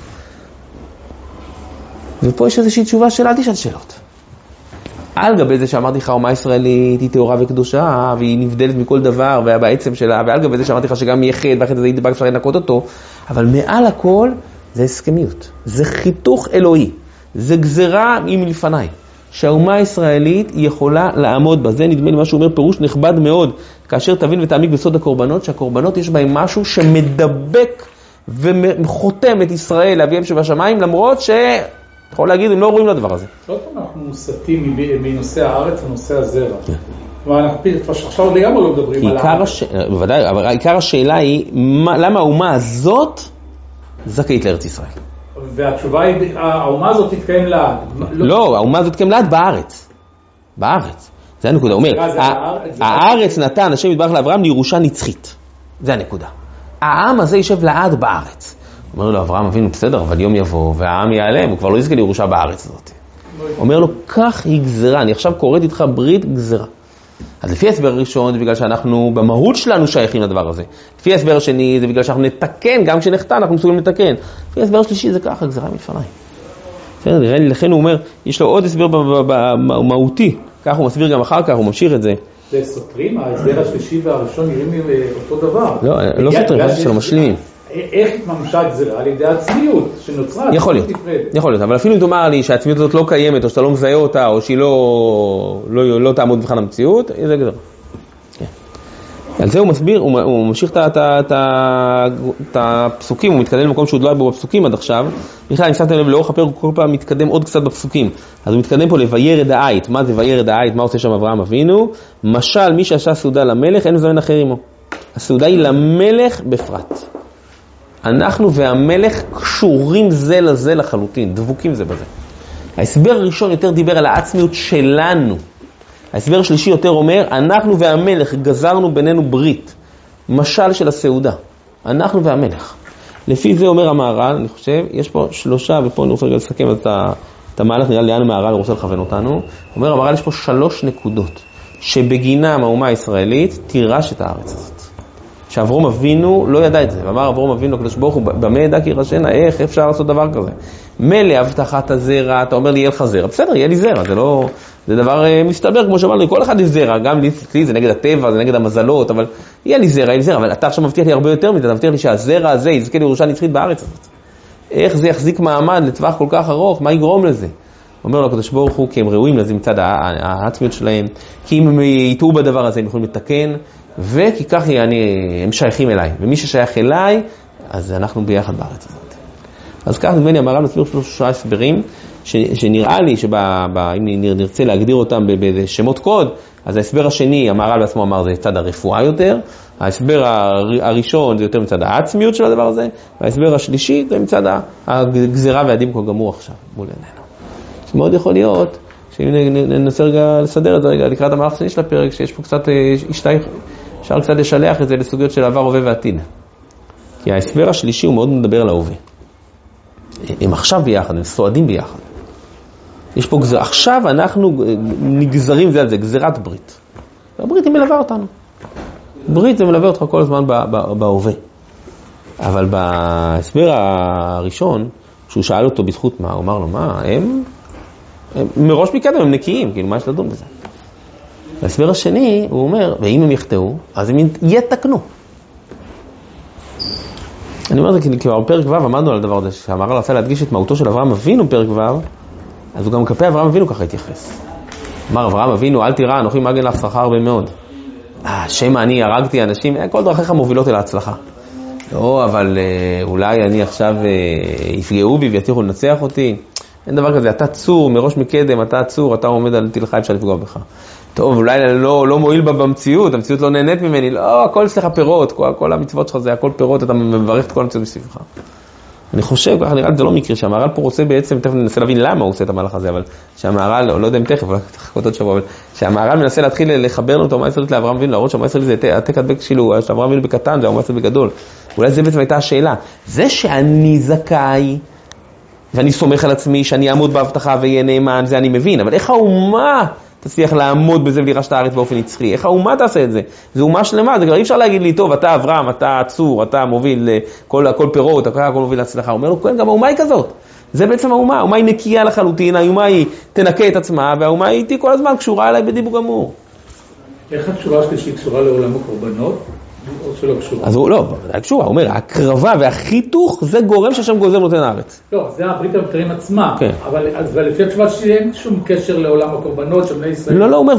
ופה יש איזושהי תשובה של אל תשאל שאלות. על גבי זה שאמרתי לך, האומה הישראלית היא טהורה וקדושה, והיא נבדלת מכל דבר, ובעצם שלה, ועל גבי זה שאמרתי לך שגם יהיה חטא, והחטא הזה ידבק אפשר לנקות אותו, אבל מעל הכל זה הסכמיות, זה חיתוך אלוהי, זה גזרה מלפניי, שהאומה הישראלית יכולה לעמוד בה. זה נדמה לי מה שהוא אומר, פירוש נכבד מאוד, כאשר תבין ותעמיק בסוד הקורבנות, שהקורבנות יש בהם משהו שמדבק וחותם את ישראל לאביהם שבשמיים, למרות יכול להגיד, הם לא רואים לדבר הזה. עוד פעם אנחנו מוסתים מנושא הארץ לנושא הזרע. ואנחנו עכשיו לגמרי לא מדברים על הארץ. בוודאי, אבל עיקר השאלה היא, למה האומה הזאת זכאית לארץ ישראל? והתשובה היא, האומה הזאת תתקיים לעד. לא, האומה הזאת תתקיים לעד בארץ. בארץ. זה הנקודה. הוא אומר, הארץ נתן, השם יתברך לאברהם, לירושה נצחית. זה הנקודה. העם הזה יישב לעד בארץ. אומר לו, אברהם אבינו, בסדר, אבל יום יבוא, והעם יעלם, הוא כבר לא יזכה לירושה בארץ הזאת. אומר לו, כך היא גזרה, אני עכשיו קוראת איתך ברית גזרה. אז לפי הסבר הראשון, זה בגלל שאנחנו במהות שלנו שייכים לדבר הזה. לפי הסבר השני, זה בגלל שאנחנו נתקן, גם כשנחתן אנחנו מסוגלים לתקן. לפי הסבר השלישי, זה ככה, גזרה מלפניי. בסדר, נראה לי, לכן הוא אומר, יש לו עוד הסבר במהותי, כך הוא מסביר גם אחר כך, הוא ממשיך את זה. זה סותרים, ההסבר השלישי והראשון נראים אותו דבר. לא סותרים, זה משלימים. איך התממשה גזרה? על ידי העצמיות שנוצרה. יכול להיות, אבל אפילו אם תאמר לי שהעצמיות הזאת לא קיימת, או שאתה לא מזהה אותה, או שהיא לא תעמוד מבחן המציאות, זה גזרה. על זה הוא מסביר, הוא ממשיך את הפסוקים, הוא מתקדם למקום שהוא לא היה בו בפסוקים עד עכשיו. בכלל, אני שמתם לב, לאורך הפרק הוא כל פעם מתקדם עוד קצת בפסוקים. אז הוא מתקדם פה לוירד העית. מה זה וירד העית? מה עושה שם אברהם אבינו? משל, מי שעשה סעודה למלך, אין מזמן אחר עמו. הסעודה היא למלך בפרט. אנחנו והמלך קשורים זה לזה לחלוטין, דבוקים זה בזה. ההסבר הראשון יותר דיבר על העצמיות שלנו. ההסבר השלישי יותר אומר, אנחנו והמלך גזרנו בינינו ברית. משל של הסעודה. אנחנו והמלך. לפי זה אומר המהר"ל, אני חושב, יש פה 3, ופה אני רוצה רגע לסכם את המהלך, נראה לאן המהר"ל רוצה לכוון אותנו. אומר המהר"ל, יש פה 3 נקודות, שבגינם האומה הישראלית תירש את הארץ הזאת. שאברהם אבינו לא ידע את זה, ואמר אברהם אבינו הקדוש ברוך הוא, במה ידע כי ירשנה, איך אפשר לעשות דבר כזה? מלא הבטחת הזרע, אתה אומר לי יהיה לך זרע, בסדר, יהיה לי זרע, זה דבר מסתבר, כמו שאמרנו, לכל אחד יש זרע, גם לי זה נגד הטבע, זה נגד המזלות, אבל יהיה לי זרע, אבל אתה עכשיו מבטיח לי הרבה יותר מזה, אתה מבטיח לי שהזרע הזה יזכה לירושה נצחית בארץ הזאת. איך זה יחזיק מעמד לטווח כל כך ארוך, מה יגרום לזה? אומר לו הקדוש ברוך הוא, כי הם ראויים לזה מצד העצמיות שלהם, כי אם הם יטעו בדבר הזה, הם יכולים לתקן, וכי כך הם שייכים אליי, ומי ששייך אליי, אז אנחנו ביחד בארץ הזאת. אז כך נדמה לי, המהר"ל מסביר 3 הסברים, שנראה לי שאם נרצה להגדיר אותם בשמות קוד, אז ההסבר השני, המהר"ל בעצמו אמר, זה צד הרפואה יותר, ההסבר הראשון זה יותר מצד העצמיות של הדבר הזה, וההסבר השלישי זה מצד הגזירה והדין כה גמור עכשיו, מול עינינו. שמאוד יכול להיות, שאם ננסה רגע לסדר את זה רגע, לקראת המהלך השני של הפרק, שיש פה קצת אפשר קצת לשלח את זה לסוגיות של עבר, הווה ועתיד. כי ההסבר השלישי הוא מאוד מדבר על ההווה. הם עכשיו ביחד, הם סועדים ביחד. יש פה גזרה, עכשיו אנחנו נגזרים זה על זה, גזירת ברית. והברית היא מלווה אותנו. ברית זה מלווה אותך כל הזמן בהווה. אבל בהסבר הראשון, כשהוא שאל אותו בזכות מה, הוא אמר לו, מה, הם מראש מקדם, הם נקיים, כאילו, מה יש לדון בזה? בהסבר השני הוא אומר, ואם הם יחטאו, אז הם יתקנו. אני אומר את זה כי בפרק ו' עמדנו על הדבר הזה, שהמהר"ל רצה להדגיש את מהותו של אברהם אבינו בפרק ו', אז הוא גם כלפי אברהם אבינו ככה התייחס. אמר אברהם אבינו, אל תירא, אנוכי מגן לך שכר הרבה מאוד. שמא אני הרגתי אנשים, כל דרכיך מובילות אל ההצלחה. לא, אבל אולי אני עכשיו יפגעו בי ויתיחו לנצח אותי. אין דבר כזה, אתה צור, מראש מקדם, אתה צור, אתה עומד על תלך, אפשר לפגוע בך. טוב, אולי לא מועיל בה במציאות, המציאות לא נהנית ממני, לא, הכל אצלך פירות, כל המצוות שלך זה הכל פירות, אתה מברך את כל המציאות בסביבך. אני חושב, ככה נראה לי זה לא מקרה, שהמהר"ל פה רוצה בעצם, תכף ננסה להבין למה הוא עושה את המהלך הזה, אבל שהמהר"ל, לא יודע אם תכף, אולי תחכות עוד שבוע, אבל שהמהר"ל מנסה להתחיל לחבר לנו את האומה הישראלית לאברהם אבינו, להראות שהאומה הישראלית זה העתק הדבק שלו, שאברהם אבינו בקטן, זה האומה הישראלית בגדול. אולי זה בעצם הייתה השאלה. זה שאני זכאי, ואני סומך על עצמי, שאני אעמוד בהבטחה ויהיה נאמן, זה אני מבין, אבל איך האומה תצליח לעמוד בזה ולירש את הארץ באופן נצחי? איך האומה תעשה את זה? זה אומה שלמה, זה כבר אי אפשר להגיד לי, טוב, אתה אברהם, אתה צור, אתה מוביל כל פירות, הכל מוביל להצלחה. הוא אומר לו, כן, גם האומה היא כזאת. זה בעצם האומה, האומה היא נקייה לחלוטין, האומה היא תנקה את עצמה, והאומה היא איתי כל הזמן קשורה אליי בדיבור גמור. איך הקשורה שלישית קשורה לעולם הקורבנות? או שלא קשורה? אז הוא לא, זה קשורה, הוא אומר, הקרבה והחיתוך זה גורם שהשם גוזר נותן הארץ. לא, זה הברית המקרים עצמה, כן. אבל לפי התשובה שאין שום קשר לעולם הקורבנות של בני ישראל. לא, הוא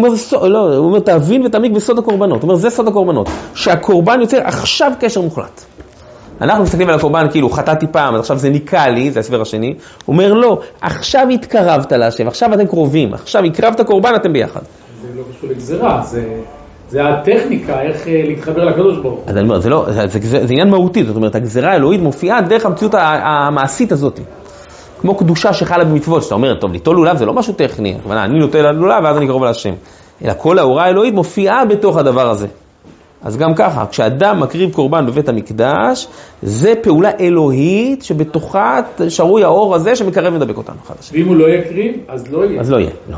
אומר, תבין ותעמיק בסוד הקורבנות, הוא אומר, זה סוד הקורבנות, שהקורבן יוצר עכשיו קשר מוחלט. אנחנו מסתכלים על הקורבן כאילו חטאתי פעם, אז עכשיו זה ניקה לי, זה הסבר השני. הוא אומר לא, עכשיו התקרבת להשם, עכשיו אתם קרובים, עכשיו הקרבת קורבן, אתם ביחד. זה לא קשור לגזירה, זה הטכניקה, איך להתחבר לקדוש ברוך. אז אני אומר, זה עניין מהותי, זאת אומרת, הגזירה האלוהית מופיעה דרך המציאות המעשית הזאת. כמו קדושה שחלה במצוות, שאתה אומר, טוב, ליטול לולב זה לא משהו טכני, אני נוטל לולב ואז אני קרוב להשם. אלא כל ההוראה האלוהית מופיעה בתוך הדבר הזה. אז גם ככה, כשאדם מקריב קורבן בבית המקדש, זה פעולה אלוהית שבתוכה שרוי האור הזה שמקרב ומדבק אותנו. ואם הוא לא יקריב, אז לא יהיה. אז לא יהיה, לא.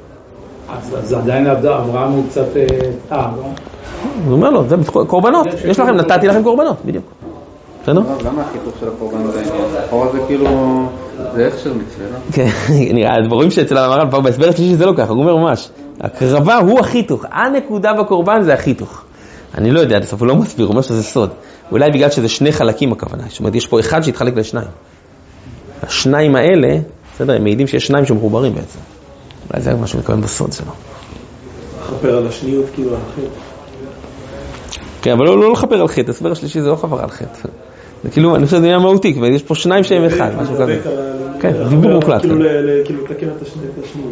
אז עדיין אברהם הוא קצת... לא? הוא אומר לו, זה קורבנות, יש לכם, נתתי לכם קורבנות, בדיוק. בסדר? למה החיתוך של הקורבן זה העניין? אחורה זה כאילו, זה הכשר מצווה, לא? כן, נראה, הדברים שאצל המהר"ל פה בהסבר השלישי זה לא ככה, הוא אומר ממש, הקרבה הוא החיתוך, הנקודה בקורבן זה החיתוך. אני לא יודע, בסוף הוא לא מסביר, הוא אומר שזה סוד. אולי בגלל שזה שני חלקים הכוונה, זאת אומרת, יש פה אחד שהתחלק לשניים. השניים האלה, בסדר, הם מעידים שיש שניים שמחוברים בעצם. אולי זה משהו מתכוון בסוד שלו. לחפר על השניות, כאילו על חטא. כן, אבל לא לחפר על חטא, הסבר השלישי זה לא חפר על חטא. זה כאילו, אני חושב שזה נהיה מהותי, כי יש פה שניים שהם אחד, משהו כזה. כן, דיבור מוקלט. כאילו לתקן את השניות.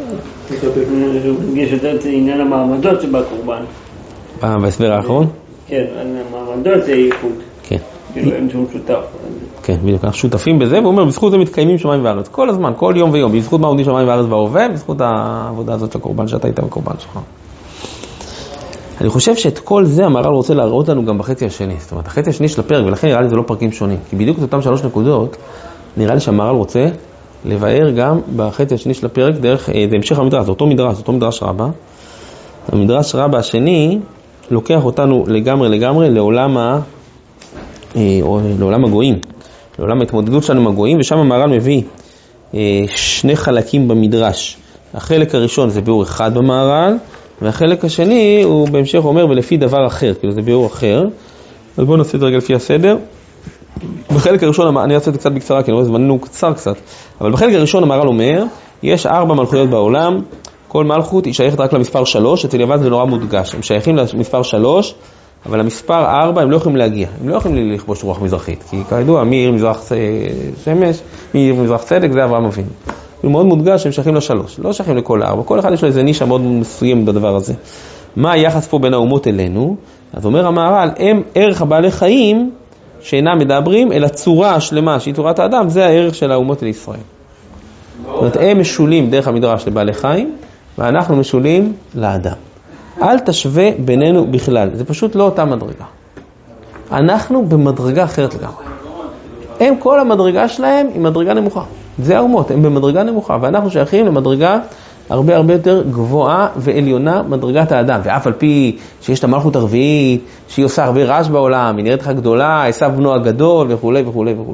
יש יותר עניין המעמדות שבקורבן. בהסבר האחרון? כן, המעמדות זה ייחוד. כן. כאילו אין שום שותף. כן, בדיוק, אנחנו שותפים בזה, והוא אומר, בזכות זה מתקיימים שמיים וארץ, כל הזמן, כל יום ויום, בזכות מה עומדים שמיים וארץ בהווה, בזכות העבודה הזאת של הקורבן שאתה איתה בקורבן שלך. אני חושב שאת כל זה המהר"ל רוצה להראות לנו גם בחצי השני, זאת אומרת, החצי השני של הפרק, ולכן נראה לי זה לא פרקים שונים, כי בדיוק את אותם 3 נקודות, נראה לי שהמהר"ל רוצה לבאר גם בחצי השני של הפרק, דרך, זה המשך המדרש, זה אותו מדרש רבה. המדרש רבה השני לוקח אותנו לגמרי לעולם הגויים, לעולם ההתמודדות שלנו עם הגויים, ושם המהר"ל מביא 2 חלקים במדרש. החלק הראשון זה ביאור אחד במהר"ל, והחלק השני הוא בהמשך אומר ולפי דבר אחר, כאילו זה ביאור אחר. אז בואו נעשה את זה רגע לפי הסדר. בחלק הראשון, אני אעשה את זה קצת בקצרה, כי אני רואה זמננו קצר קצת, אבל בחלק הראשון המהר"ל אומר, יש 4 מלכויות בעולם, כל מלכות היא שייכת רק למספר 3, אצל יוון זה נורא מודגש, הם שייכים למספר 3, אבל למספר 4 הם לא יכולים להגיע, הם לא יכולים לכבוש רוח מזרחית, כי כידוע, מי עיר מזרח שמש, מי עיר מזרח צדק, זה אברהם אבינו. הוא מאוד מודגש שהם שייכים ל3, לא שייכים לכל 4, כל אחד יש לו איזה נישה מאוד מסוים בדבר הזה. מה היחס פה בין האומות אלינו? אז אומר המהר"ל, הם ערך הבעלי חיים שאינם מדברים, אלא צורה שלמה שהיא צורת האדם, זה הערך של האומות לישראל. זאת אומרת, הם משולים דרך המדרש לבעלי חיים, ואנחנו משולים לאדם. אל תשווה בינינו בכלל, זה פשוט לא אותה מדרגה. אנחנו במדרגה אחרת לגמרי. הם, כל המדרגה שלהם היא מדרגה נמוכה. זה האומות, הם במדרגה נמוכה, ואנחנו שייכים למדרגה הרבה יותר גבוהה ועליונה, מדרגת האדם. ואף על פי שיש את המלכות הרביעית, שהיא עושה הרבה רעש בעולם, היא נראית לך גדולה, עשיו בנו הגדול וכו'.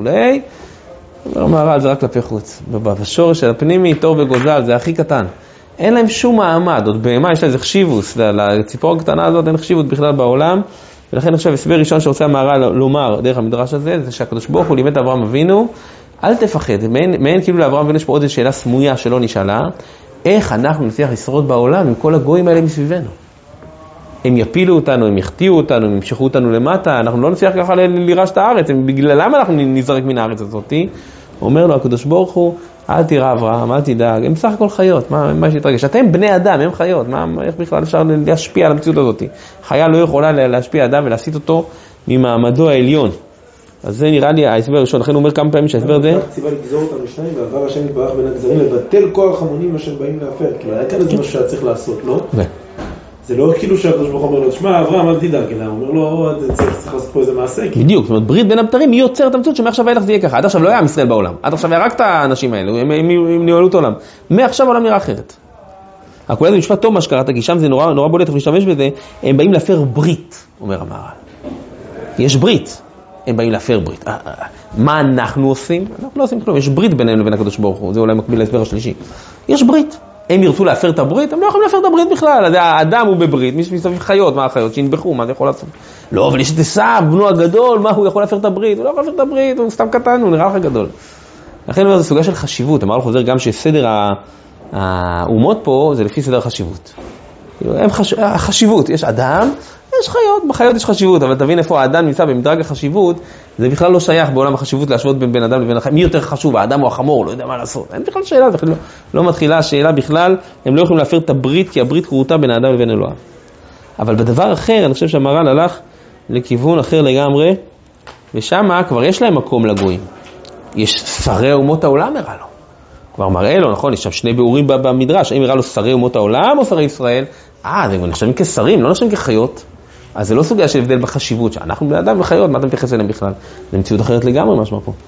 אומר המהר"ל, זה רק כלפי חוץ. בשורש של הפנימי, תור וגוזל, זה הכי קטן. אין להם שום מעמד, עוד בהמה יש לה איזה חשיבות, לציפור הקטנה הזאת אין חשיבות בכלל בעולם, ולכן עכשיו הסבר ראשון שרוצה המהר"ל לומר דרך המדרש הזה, זה שהקדוש ברוך הוא לימד אברהם אבינו, אל תפחד, מעין כאילו לאברהם אבינו יש פה עוד איזו שאלה סמויה שלא נשאלה, איך אנחנו נצליח לשרוד בעולם עם כל הגויים האלה מסביבנו? הם יפילו אותנו, הם יחטיאו אותנו, הם ימשכו אותנו למטה, אנחנו לא נצליח ככה לירש את הארץ, בגללם אנחנו נזרק מן הארץ הזאת. אומר לו הקדוש ברוך הוא, אל תירא אברהם, אל תדאג, הם בסך הכל חיות, מה יש להתרגש? אתם בני אדם, הם חיות, איך בכלל אפשר להשפיע על המציאות הזאת? חיה לא יכולה להשפיע אדם ולהסיט אותו ממעמדו העליון. אז זה נראה לי ההסבר הראשון, לכן הוא אומר כמה פעמים שההסבר זה... ציווה לגזור אותם לשניים, ועבר השם יתברך בין הגזרים, לבטל כוח המונים אשר באים להפר, כי היה כאן איזה משהו שהיה צריך לעשות, לא? זה לא כאילו שהקדוש ברוך הוא אומר לו, תשמע אברהם אל תדאג, אלא הוא אומר לו, צריך לעשות פה איזה מעשה. בדיוק, זאת אומרת, ברית בין הבתרים היא יוצרת המציאות שמעכשיו ואילך זה יהיה ככה. עד עכשיו לא היה עם ישראל בעולם, עד עכשיו היה רק את האנשים האלו, הם ניהלו את העולם. מעכשיו העולם נראה אחרת. הכולל זה משפט טוב מה שקראת, כי שם זה נורא בולט להשתמש בזה, הם באים להפר ברית, אומר המהר"ל. יש ברית, הם באים להפר ברית. מה אנחנו עושים? אנחנו לא עושים כלום, יש ברית בינינו לבין הקדוש ברוך הוא, זה אולי מקביל להסבר השלישי. יש ברית. הם ירצו להפר את הברית, הם לא יכולים להפר את הברית בכלל. האדם הוא בברית, מי שמסביב חיות, מה החיות? שינבחו, מה זה יכול לעשות? לא, אבל יש את עשיו, בנו הגדול, מה הוא יכול להפר את הברית? הוא לא יכול להפר את הברית, הוא סתם קטן, הוא נראה לך גדול. לכן זו סוגיה של חשיבות. המהר"ל חוזר גם שסדר האומות פה זה לפי סדר החשיבות. החשיבות, יש אדם, יש חיות, בחיות יש חשיבות, אבל תבין איפה האדם נמצא במדרג החשיבות, זה בכלל לא שייך בעולם החשיבות להשוות בין בן אדם לבין החיים. מי יותר חשוב, האדם או החמור, לא יודע מה לעשות. אין בכלל שאלה, בכלל לא מתחילה השאלה בכלל, הם לא יכולים להפר את הברית, כי הברית קרותה בין האדם לבין אלוהיו. אבל בדבר אחר, אני חושב שהמהר"ל הלך לכיוון אחר לגמרי, ושם כבר יש להם מקום לגויים. יש שרי אומות העולם, הראה לו. כבר מראה לו, נכון, יש שם שני ביאורים במדרש, האם הראה לו שרי אומות העולם או שרי ישראל? זה נחשבים כשרים, לא נחשבים כחיות. אז זה לא סוגיה של הבדל בחשיבות, שאנחנו בני אדם וחיות, מה אתה מתייחס אליהם בכלל? זה מציאות אחרת לגמרי משמע פה.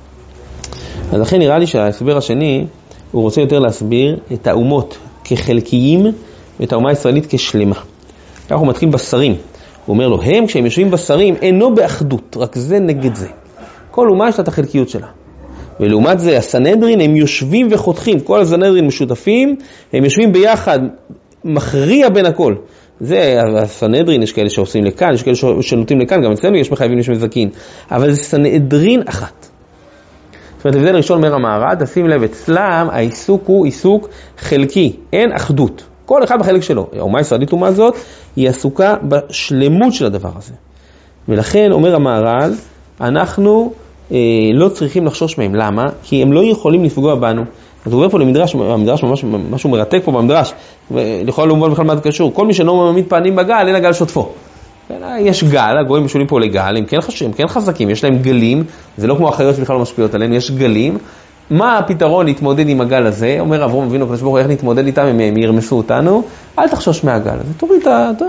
אז לכן נראה לי שההסבר השני, הוא רוצה יותר להסביר את האומות כחלקיים, ואת האומה הישראלית כשלמה. כך הוא מתחיל בשרים. הוא אומר לו, הם כשהם יושבים בשרים, אינו באחדות, רק זה נגד זה. כל אומה יש לה את החלקיות שלה. ולעומת זה, הסנהדרין הם יושבים וחותכים, כל הסנהדרין משותפים, הם יושבים ביחד, מכריע בין הכל. זה הסנהדרין, יש כאלה שעושים לכאן, יש כאלה שנוטים לכאן, גם אצלנו יש מחייבים, יש מזקין, אבל זה סנהדרין אחת. זאת אומרת, הבדל ראשון אומר המהר"ל, תשים לב, אצלם העיסוק הוא עיסוק חלקי, אין אחדות, כל אחד בחלק שלו. האומה הישראלית לעומת זאת, היא עסוקה בשלמות של הדבר הזה. ולכן אומר המהר"ל, אנחנו לא צריכים לחשוש מהם. למה? כי הם לא יכולים לפגוע בנו. אז הוא אומר פה למדרש, המדרש ממש משהו מרתק פה במדרש, ולכל לא מובן בכלל מה זה קשור. כל מי שאינו מעמיד פנים בגל, אין הגל שוטפו. יש גל, הגויים משולים פה לגל, הם כן חזקים, יש להם גלים, זה לא כמו החיות שבכלל לא משפיעות עלינו, יש גלים. מה הפתרון להתמודד עם הגל הזה? אומר אברהם אבינו הקדוש ברוך הוא, איך נתמודד איתם, הם ירמסו אותנו? אל תחשוש מהגל הזה, תוריד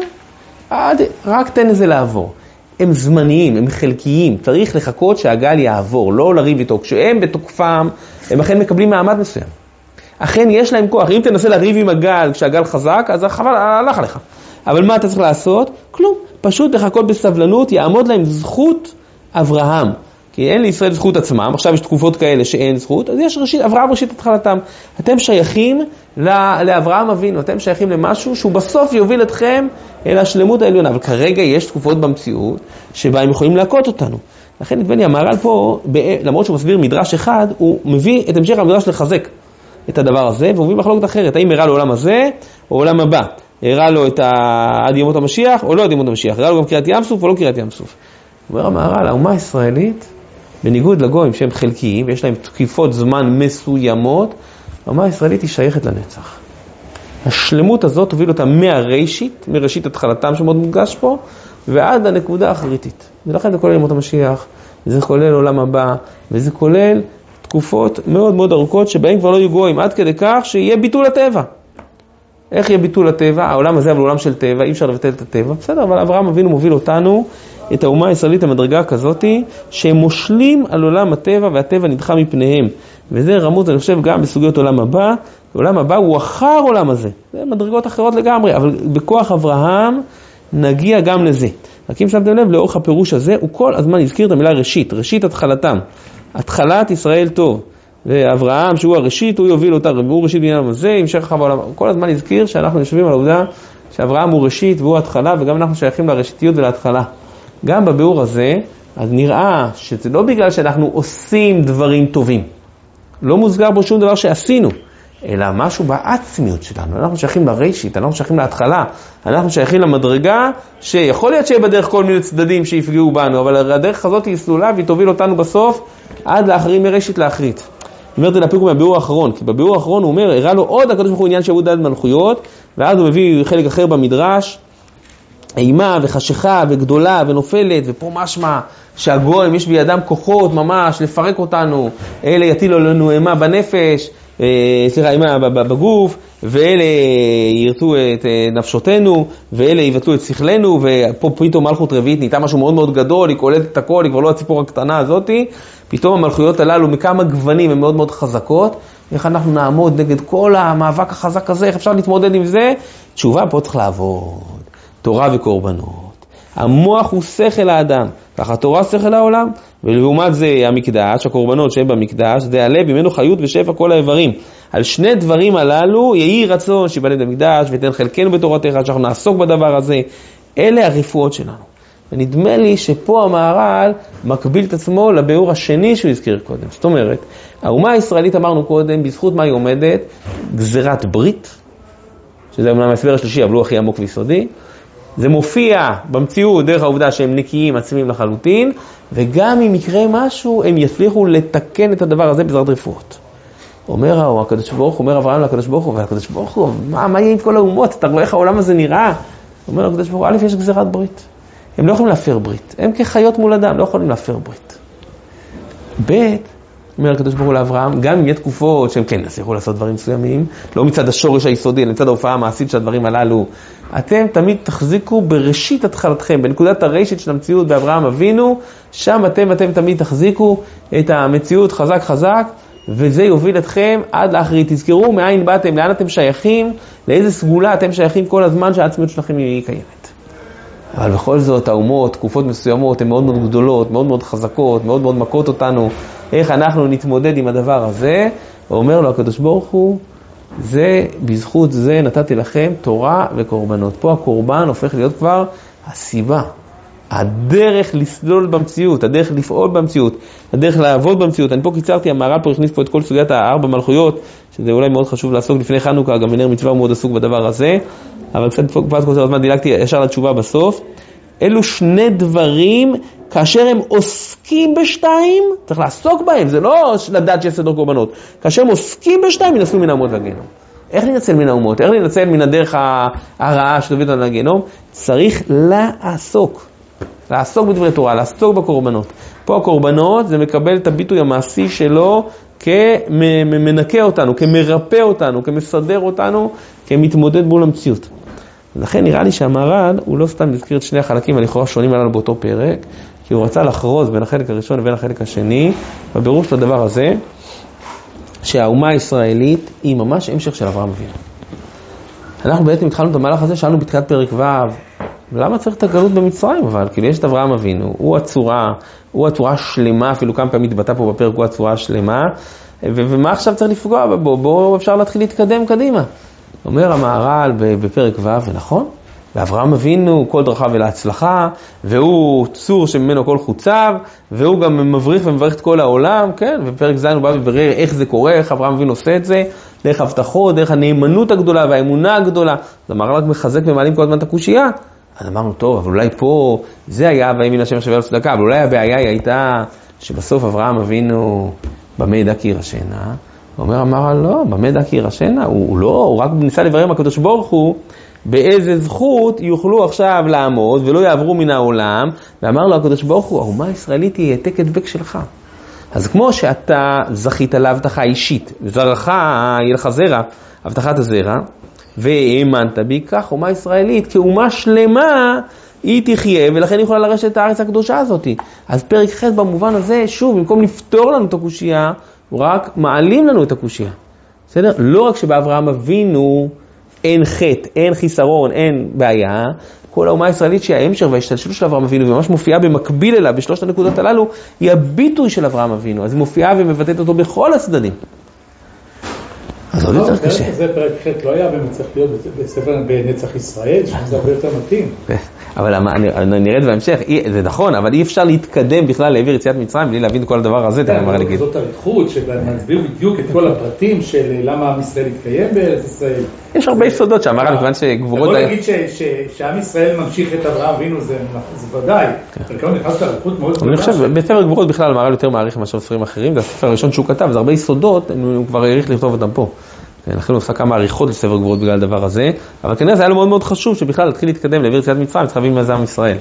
רק תן לזה לעבור. הם זמניים, הם חלקיים, צריך לחכות שהגל יעבור, לא לריב איתו. כשהם בתוקפם, הם אכן מקבלים מעמד מסוים. אכן יש להם כוח, אם תנסה לריב עם הגל כשהגל חזק, אז חבל, הלך עליך. אבל מה אתה צריך לעשות? כלום, פשוט לחכות בסבלנות, יעמוד להם זכות אברהם. כי אין לישראל זכות עצמם, עכשיו יש תקופות כאלה שאין זכות, אז יש אברהם ראשית התחלתם. אתם שייכים לאברהם אבינו, אתם שייכים למשהו שהוא בסוף יוביל אתכם אל השלמות העליונה, אבל כרגע יש תקופות במציאות שבה הם יכולים להכות אותנו. לכן נדמה לי, המהר"ל פה, למרות שהוא מסביר מדרש אחד, הוא מביא את המשך המדרש לחזק את הדבר הזה, והוא מביא מחלוקת אחרת, האם הראה לו עולם הזה או עולם הבא, הראה לו עד ימות המשיח או לא עד ימות המשיח, הראה לו גם קריאת ים סוף או לא קריאת ים סוף. אומר המהר"ל, האומה הישראלית, בניגוד לגויים שהם חלקיים, ויש להם תקיפות זמן מסוימות, האומה הישראלית היא שייכת לנצח. השלמות הזאת תוביל אותה מראשית התחלתם שמאוד מודגש פה, ועד הנקודה האחריתית. ולכן זה כולל ימות המשיח, זה כולל עולם הבא, וזה כולל תקופות מאוד מאוד ארוכות, שבהם כבר לא יהיו גויים, עד כדי כך שיהיה ביטול הטבע. איך יהיה ביטול הטבע? העולם הזה אבל עולם של טבע, אי אפשר לבטל את הטבע. בסדר, אבל אברהם אבינו מוביל אותנו, את האומה הישראלית המדרגה כזאת, שהם מושלים על עולם הטבע, והטבע נדחה מפניהם. וזה רמוז, אני חושב, גם בסוגיות עולם הבא. עולם הבא הוא אחר עולם הזה. זה מדרגות אחרות לגמרי, אבל בכוח אברהם נגיע גם לזה. רק אם שמתם לב, לאורך הפירוש הזה, הוא כל הזמן הזכיר את המילה ראשית, ראשית התחלתם. התחלת ישראל טוב. ואברהם שהוא הראשית, הוא יוביל אותה, והוא ראשית בעניין הזה, המשך אחר בעולם. כל הזמן נזכיר שאנחנו יושבים על העובדה שאברהם הוא ראשית והוא התחלה, וגם אנחנו שייכים לראשיתיות ולהתחלה. גם בביאור הזה, אז נראה שזה לא בגלל שאנחנו עושים דברים טובים. לא מוסגר בו שום דבר שעשינו, אלא משהו בעצמיות שלנו. אנחנו שייכים לראשית, אנחנו שייכים להתחלה, אנחנו שייכים למדרגה, שיכול להיות שיהיה בדרך כל מיני צדדים שיפגעו בנו, אבל הדרך הזאת היא סלולה והיא תוביל אותנו בסוף עד לאחרים מראשית לאחרית. אני אומר את זה להפיקו מהביאור האחרון, כי בביאור האחרון הוא אומר, הראה לו עוד הקדוש ברוך הוא עניין שעבוד עד מלכויות, ואז הוא מביא חלק אחר במדרש, אימה וחשיכה וגדולה ונופלת, ופה משמע שהגויים יש בידם כוחות ממש לפרק אותנו, אלה יטילו לנו אימה בנפש, אימה בגוף, ואלה ירצו את נפשותנו, ואלה יבטלו את שכלנו, ופה פתאום מלכות רביעית נהייתה משהו מאוד מאוד גדול, היא קולטת את הכל, היא כבר לא הציפור הקטנה הזאת, פתאום המלכויות הללו מכמה גוונים הן מאוד מאוד חזקות, איך אנחנו נעמוד נגד כל המאבק החזק הזה, איך אפשר להתמודד עם זה? תשובה, פה צריך לעבוד, תורה וקורבנות. המוח הוא שכל האדם, ככה תורה שכל העולם, ולעומת זה המקדש, הקורבנות שהם במקדש, זה הלב, ממנו חיות ושפע כל האיברים. על שני דברים הללו, יהי רצון שיבנה במקדש, ותן חלקנו בתורתך, שאנחנו נעסוק בדבר הזה. אלה הרפואות שלנו. ונדמה לי שפה המהר"ל מקביל את עצמו לביאור השני שהוא הזכיר קודם. זאת אומרת, האומה הישראלית אמרנו קודם, בזכות מה היא עומדת? גזירת ברית, שזה אמנם ההסבר השלישי, אבל הוא הכי עמוק ויסודי. זה מופיע במציאות דרך העובדה שהם נקיים, עצמיים לחלוטין, וגם אם יקרה משהו, הם יצליחו לתקן את הדבר הזה בעזרת רפואות. אומר הקדוש ברוך הוא, אומר אברהם לקדוש ברוך הוא, והקדוש ברוך הוא, מה יהיה עם כל האומות? אתה רואה איך העולם הזה נראה? אומר הקדוש ברוך הוא, א', יש גזירת ברית. הם לא יכולים להפר ברית. הם כחיות מול אדם, לא יכולים להפר ברית. ב', אומר הקדוש ברוך הוא לאברהם, גם אם יהיה תקופות שהם כן יצליחו לעשות דברים מסוימים, לא מצד השורש היסודי, אלא מצד ההופעה המעשית של הדברים הללו, אתם תמיד תחזיקו בראשית התחלתכם, בנקודת הראשית של המציאות באברהם אבינו, שם אתם תמיד תחזיקו את המציאות חזק חזק, וזה יוביל אתכם עד לאחרית. תזכרו מאין באתם, לאן אתם שייכים, לאיזה סגולה אתם שייכים כל הזמן שהעצמיות שלכם היא קיימת. אבל בכל זאת, האומות, תקופות מסוימות, הן מאוד מאוד גדולות, מאוד מאוד חזקות, מאוד מאוד מכות אותנו. איך אנחנו נתמודד עם הדבר הזה? ואומר לו הקדוש ברוך הוא, זה, בזכות זה נתתי לכם תורה וקורבנות. פה הקורבן הופך להיות כבר הסיבה. הדרך לסלול במציאות, הדרך לפעול במציאות, הדרך לעבוד במציאות. אני פה קיצרתי, המהר"ל פה הכניס פה את כל סוגיית הארבע מלכויות, שזה אולי מאוד חשוב לעסוק לפני חנוכה, גם בנר מצווה מאוד עסוק בדבר הזה, אבל קצת כל הזמן דילגתי ישר לתשובה בסוף. אלו שני דברים, כאשר הם עוסקים בשתיים, צריך לעסוק בהם, זה לא לדעת שיש סדר קורבנות. כאשר הם עוסקים בשתיים, ינצלו מן האומות לגיהנום. איך ננצל מן האומות? איך ננצל מן הדרך הרעה שתוביל אותנו לגיהנום? צריך לעסוק בדברי תורה, לעסוק בקורבנות. פה הקורבנות זה מקבל את הביטוי המעשי שלו כמנקה אותנו, כמרפא אותנו, כמסדר אותנו, כמתמודד מול המציאות. לכן נראה לי שהמהר"ל הוא לא סתם מזכיר את שני החלקים הלכאורה שונים עלינו באותו פרק, כי הוא רצה לחרוז בין החלק הראשון לבין החלק השני, בבירור של הדבר הזה, שהאומה הישראלית היא ממש המשך של אברהם אבינו. אנחנו בעצם התחלנו את המהלך הזה, שאלנו בתחילת פרק ו', ולמה צריך את הגלות במצרים? אבל כאילו יש את אברהם אבינו, הוא הצורה השלמה, אפילו כמה פעמים התבטא פה בפרק, הוא הצורה השלמה, ומה עכשיו צריך לפגוע בו? בואו אפשר להתחיל להתקדם קדימה. אומר המהר"ל בפרק ו', ונכון, ואברהם אבינו כל דרכיו אל ההצלחה, והוא צור שממנו כל חוציו, והוא גם מבריך ומברך את כל העולם, כן? בפרק ז' הוא בא וברר איך זה קורה, איך אברהם אבינו עושה את זה, דרך הבטחות, דרך הנאמנות הגדולה והאמונה הגדולה. אז המהר"ל רק מחזק ומעלים כל הזמן את הקושייה. אז אמרנו, טוב, אבל אולי פה זה היה וימין השם שווה לצדקה, אבל אולי הבעיה הייתה שבסוף אברהם אבינו במה ידע כי ירשנה. אומר המהר"ל, לא, במה ידע כי ירשנה, הוא רק ניסה לברר עם הקדוש ברוך הוא, באיזה זכות יוכלו עכשיו לעמוד ולא יעברו מן העולם, ואמר לו הקדוש ברוך הוא, האומה הישראלית היא העתק הדבק שלך. אז כמו שאתה זכית להבטחה אישית, זרעך יהיה לך זרע, הבטחת הזרע, והאמנת בי, כך אומה ישראלית כאומה שלמה היא תחיה, ולכן יכולה לרשת את הארץ הקדושה הזאת. אז פרק ח' במובן הזה, שוב, במקום לפתור לנו את הקושייה, הוא רק מעלים לנו את הקושייה. בסדר? לא רק שבאברהם אבינו אין חטא, אין חיסרון, אין בעיה, כל האומה הישראלית שהיא ההמשך וההשתלשלות של אברהם אבינו, וממש מופיעה במקביל אליו בשלושת הנקודות הללו, היא הביטוי של אברהם אבינו, אז היא מופיעה ומבטאת אותו בכל הצדדים. אז עוד יותר קשה. זה פרק חטא לא היה צריך להיות בספר בנצח ישראל, שזה הרבה יותר מתאים. אבל נרד בהמשך, זה נכון, אבל אי אפשר להתקדם בכלל לעבר יציאת מצרים בלי להבין כל הדבר הזה. זאת הריחות שמסביר בדיוק את כל הפרטים של למה עם ישראל התקיים בארץ ישראל. יש הרבה יסודות שאמרה, מכיוון שגבורות... בוא נגיד שעם ישראל ממשיך את אברהם אבינו, זה ודאי. וכאן נכנס לריחות מאוד גדולה. אני חושב, בספר גבורות בכלל המהר"ל יותר מעריך מאשר ספרים אחרים, זה הספר הראשון שהוא כתב, זה הרבה יסודות, הוא כבר העריך לכתוב אותם פה. לכן הוא עושה כמה עריכות לספר גבורות בגלל הדבר הזה, אבל כנראה זה היה לו מאוד מאוד חשוב שבכלל להתחיל להתקדם לעבר יציאת מצרים, צריך להבין מה זה עם ישראל.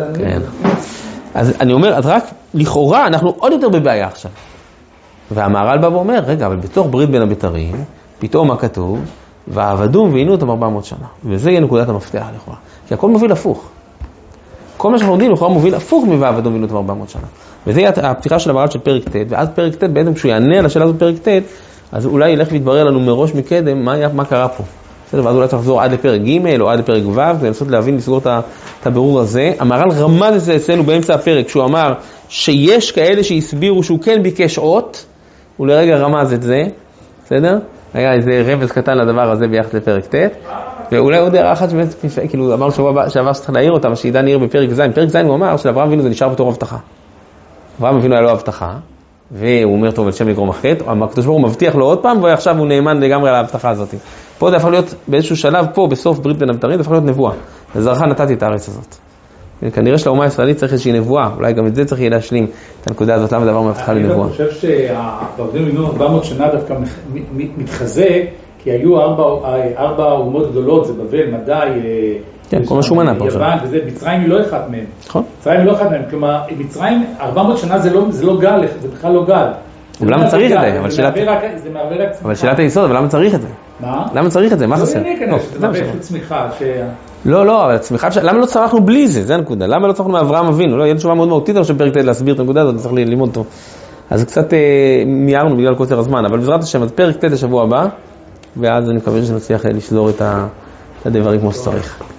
אז אני אומר, אז רק לכאורה אנחנו עוד יותר בבעיה עכשיו. והמהר"ל בא ואומר, רגע, אבל בתוך ברית בין הבתרים, פתאום מה כתוב? ועבדום ועינו אותם 400 שנה. וזה יהיה נקודת המפתח לכאורה. כי הכל מוביל הפוך. כל מה שאנחנו יודעים לכאורה מוביל הפוך מוועבדום ועינו אותם 400 שנה. וזה יהיה הפתיחה של המהר"ל של פרק ט', ואז פרק ט' בעצם כשהוא יענה על השאלה הזאת פרק ט', אז אולי ילך להתברר לנו מראש מקדם מה קרה פה. בסדר, ואז אולי צריך לחזור עד לפרק ג' או עד לפרק ו', ולנסות להבין, לסגור את הבירור הזה. המהר"ל רמז את זה אצלנו באמצע הפרק, כשהוא אמר שיש כאלה שהסבירו שהוא כן ביקש אות, הוא לרגע רמז את זה, בסדר? היה איזה רמז קטן לדבר הזה ביחד לפרק ט', ואולי עוד הערה אחת שבאמת, כאילו אמר שעבר שצריך להעיר אותה, מה שעידן העיר בפרק ז'. פרק ז' הוא אמר שלאברהם אבינו זה נשאר בתור הבטחה. אברהם אבינו היה לו הבטחה, והוא אומר טוב, על שם לגרום החטא, הקדוש ברוך הוא מבטיח לו עוד פעם, ועכשיו הוא נאמן לגמרי על ההבטחה הזאת. פה זה הפך להיות באיזשהו שלב, פה בסוף ברית בין הבתרים, זה הפך להיות נבואה. לזרעך נתתי את הארץ הזאת. כנראה שלאומה הישראלית צריך איזושהי נבואה, אולי גם את זה צריך יהיה להשלים את הנקודה הזאת, למה דבר מבטיחה לנבואה. אני חושב שהעבדים מינו 400 שנה דווקא מתחזה, כי היו 4 אומות גדולות, זה בבל, מדי, כן, כל מה שהוא מנה פה. יוון, וזה, מצרים היא לא אחד מהם. נכון. מצרים היא לא אחד מהם, כלומר, מצרים 400 שנה זה לא גל, זה בכלל לא גל. אבל למה צריך את זה? זה מערבי רק צמיחה. אבל שאלת היסוד, אבל למה צריך את זה? מה? למה צריך את זה? מה חסר? זה מערבי צמיחה. לא, אבל הצמיחה, למה לא צרכנו בלי זה? זה הנקודה. למה לא צרכנו מאברהם אבינו? לא, יהיה תשובה מאוד מהותית על שפרק ט' להסביר את הנקודה הזאת, צריך ללמוד אותו. אז קצת מיירנו בגלל קוצר הזמן, אבל בעזרת השם, אז פרק ט' השבוע הבא, ואז אני מקווה שנצליח לשזור את הדברים כמו שצריך.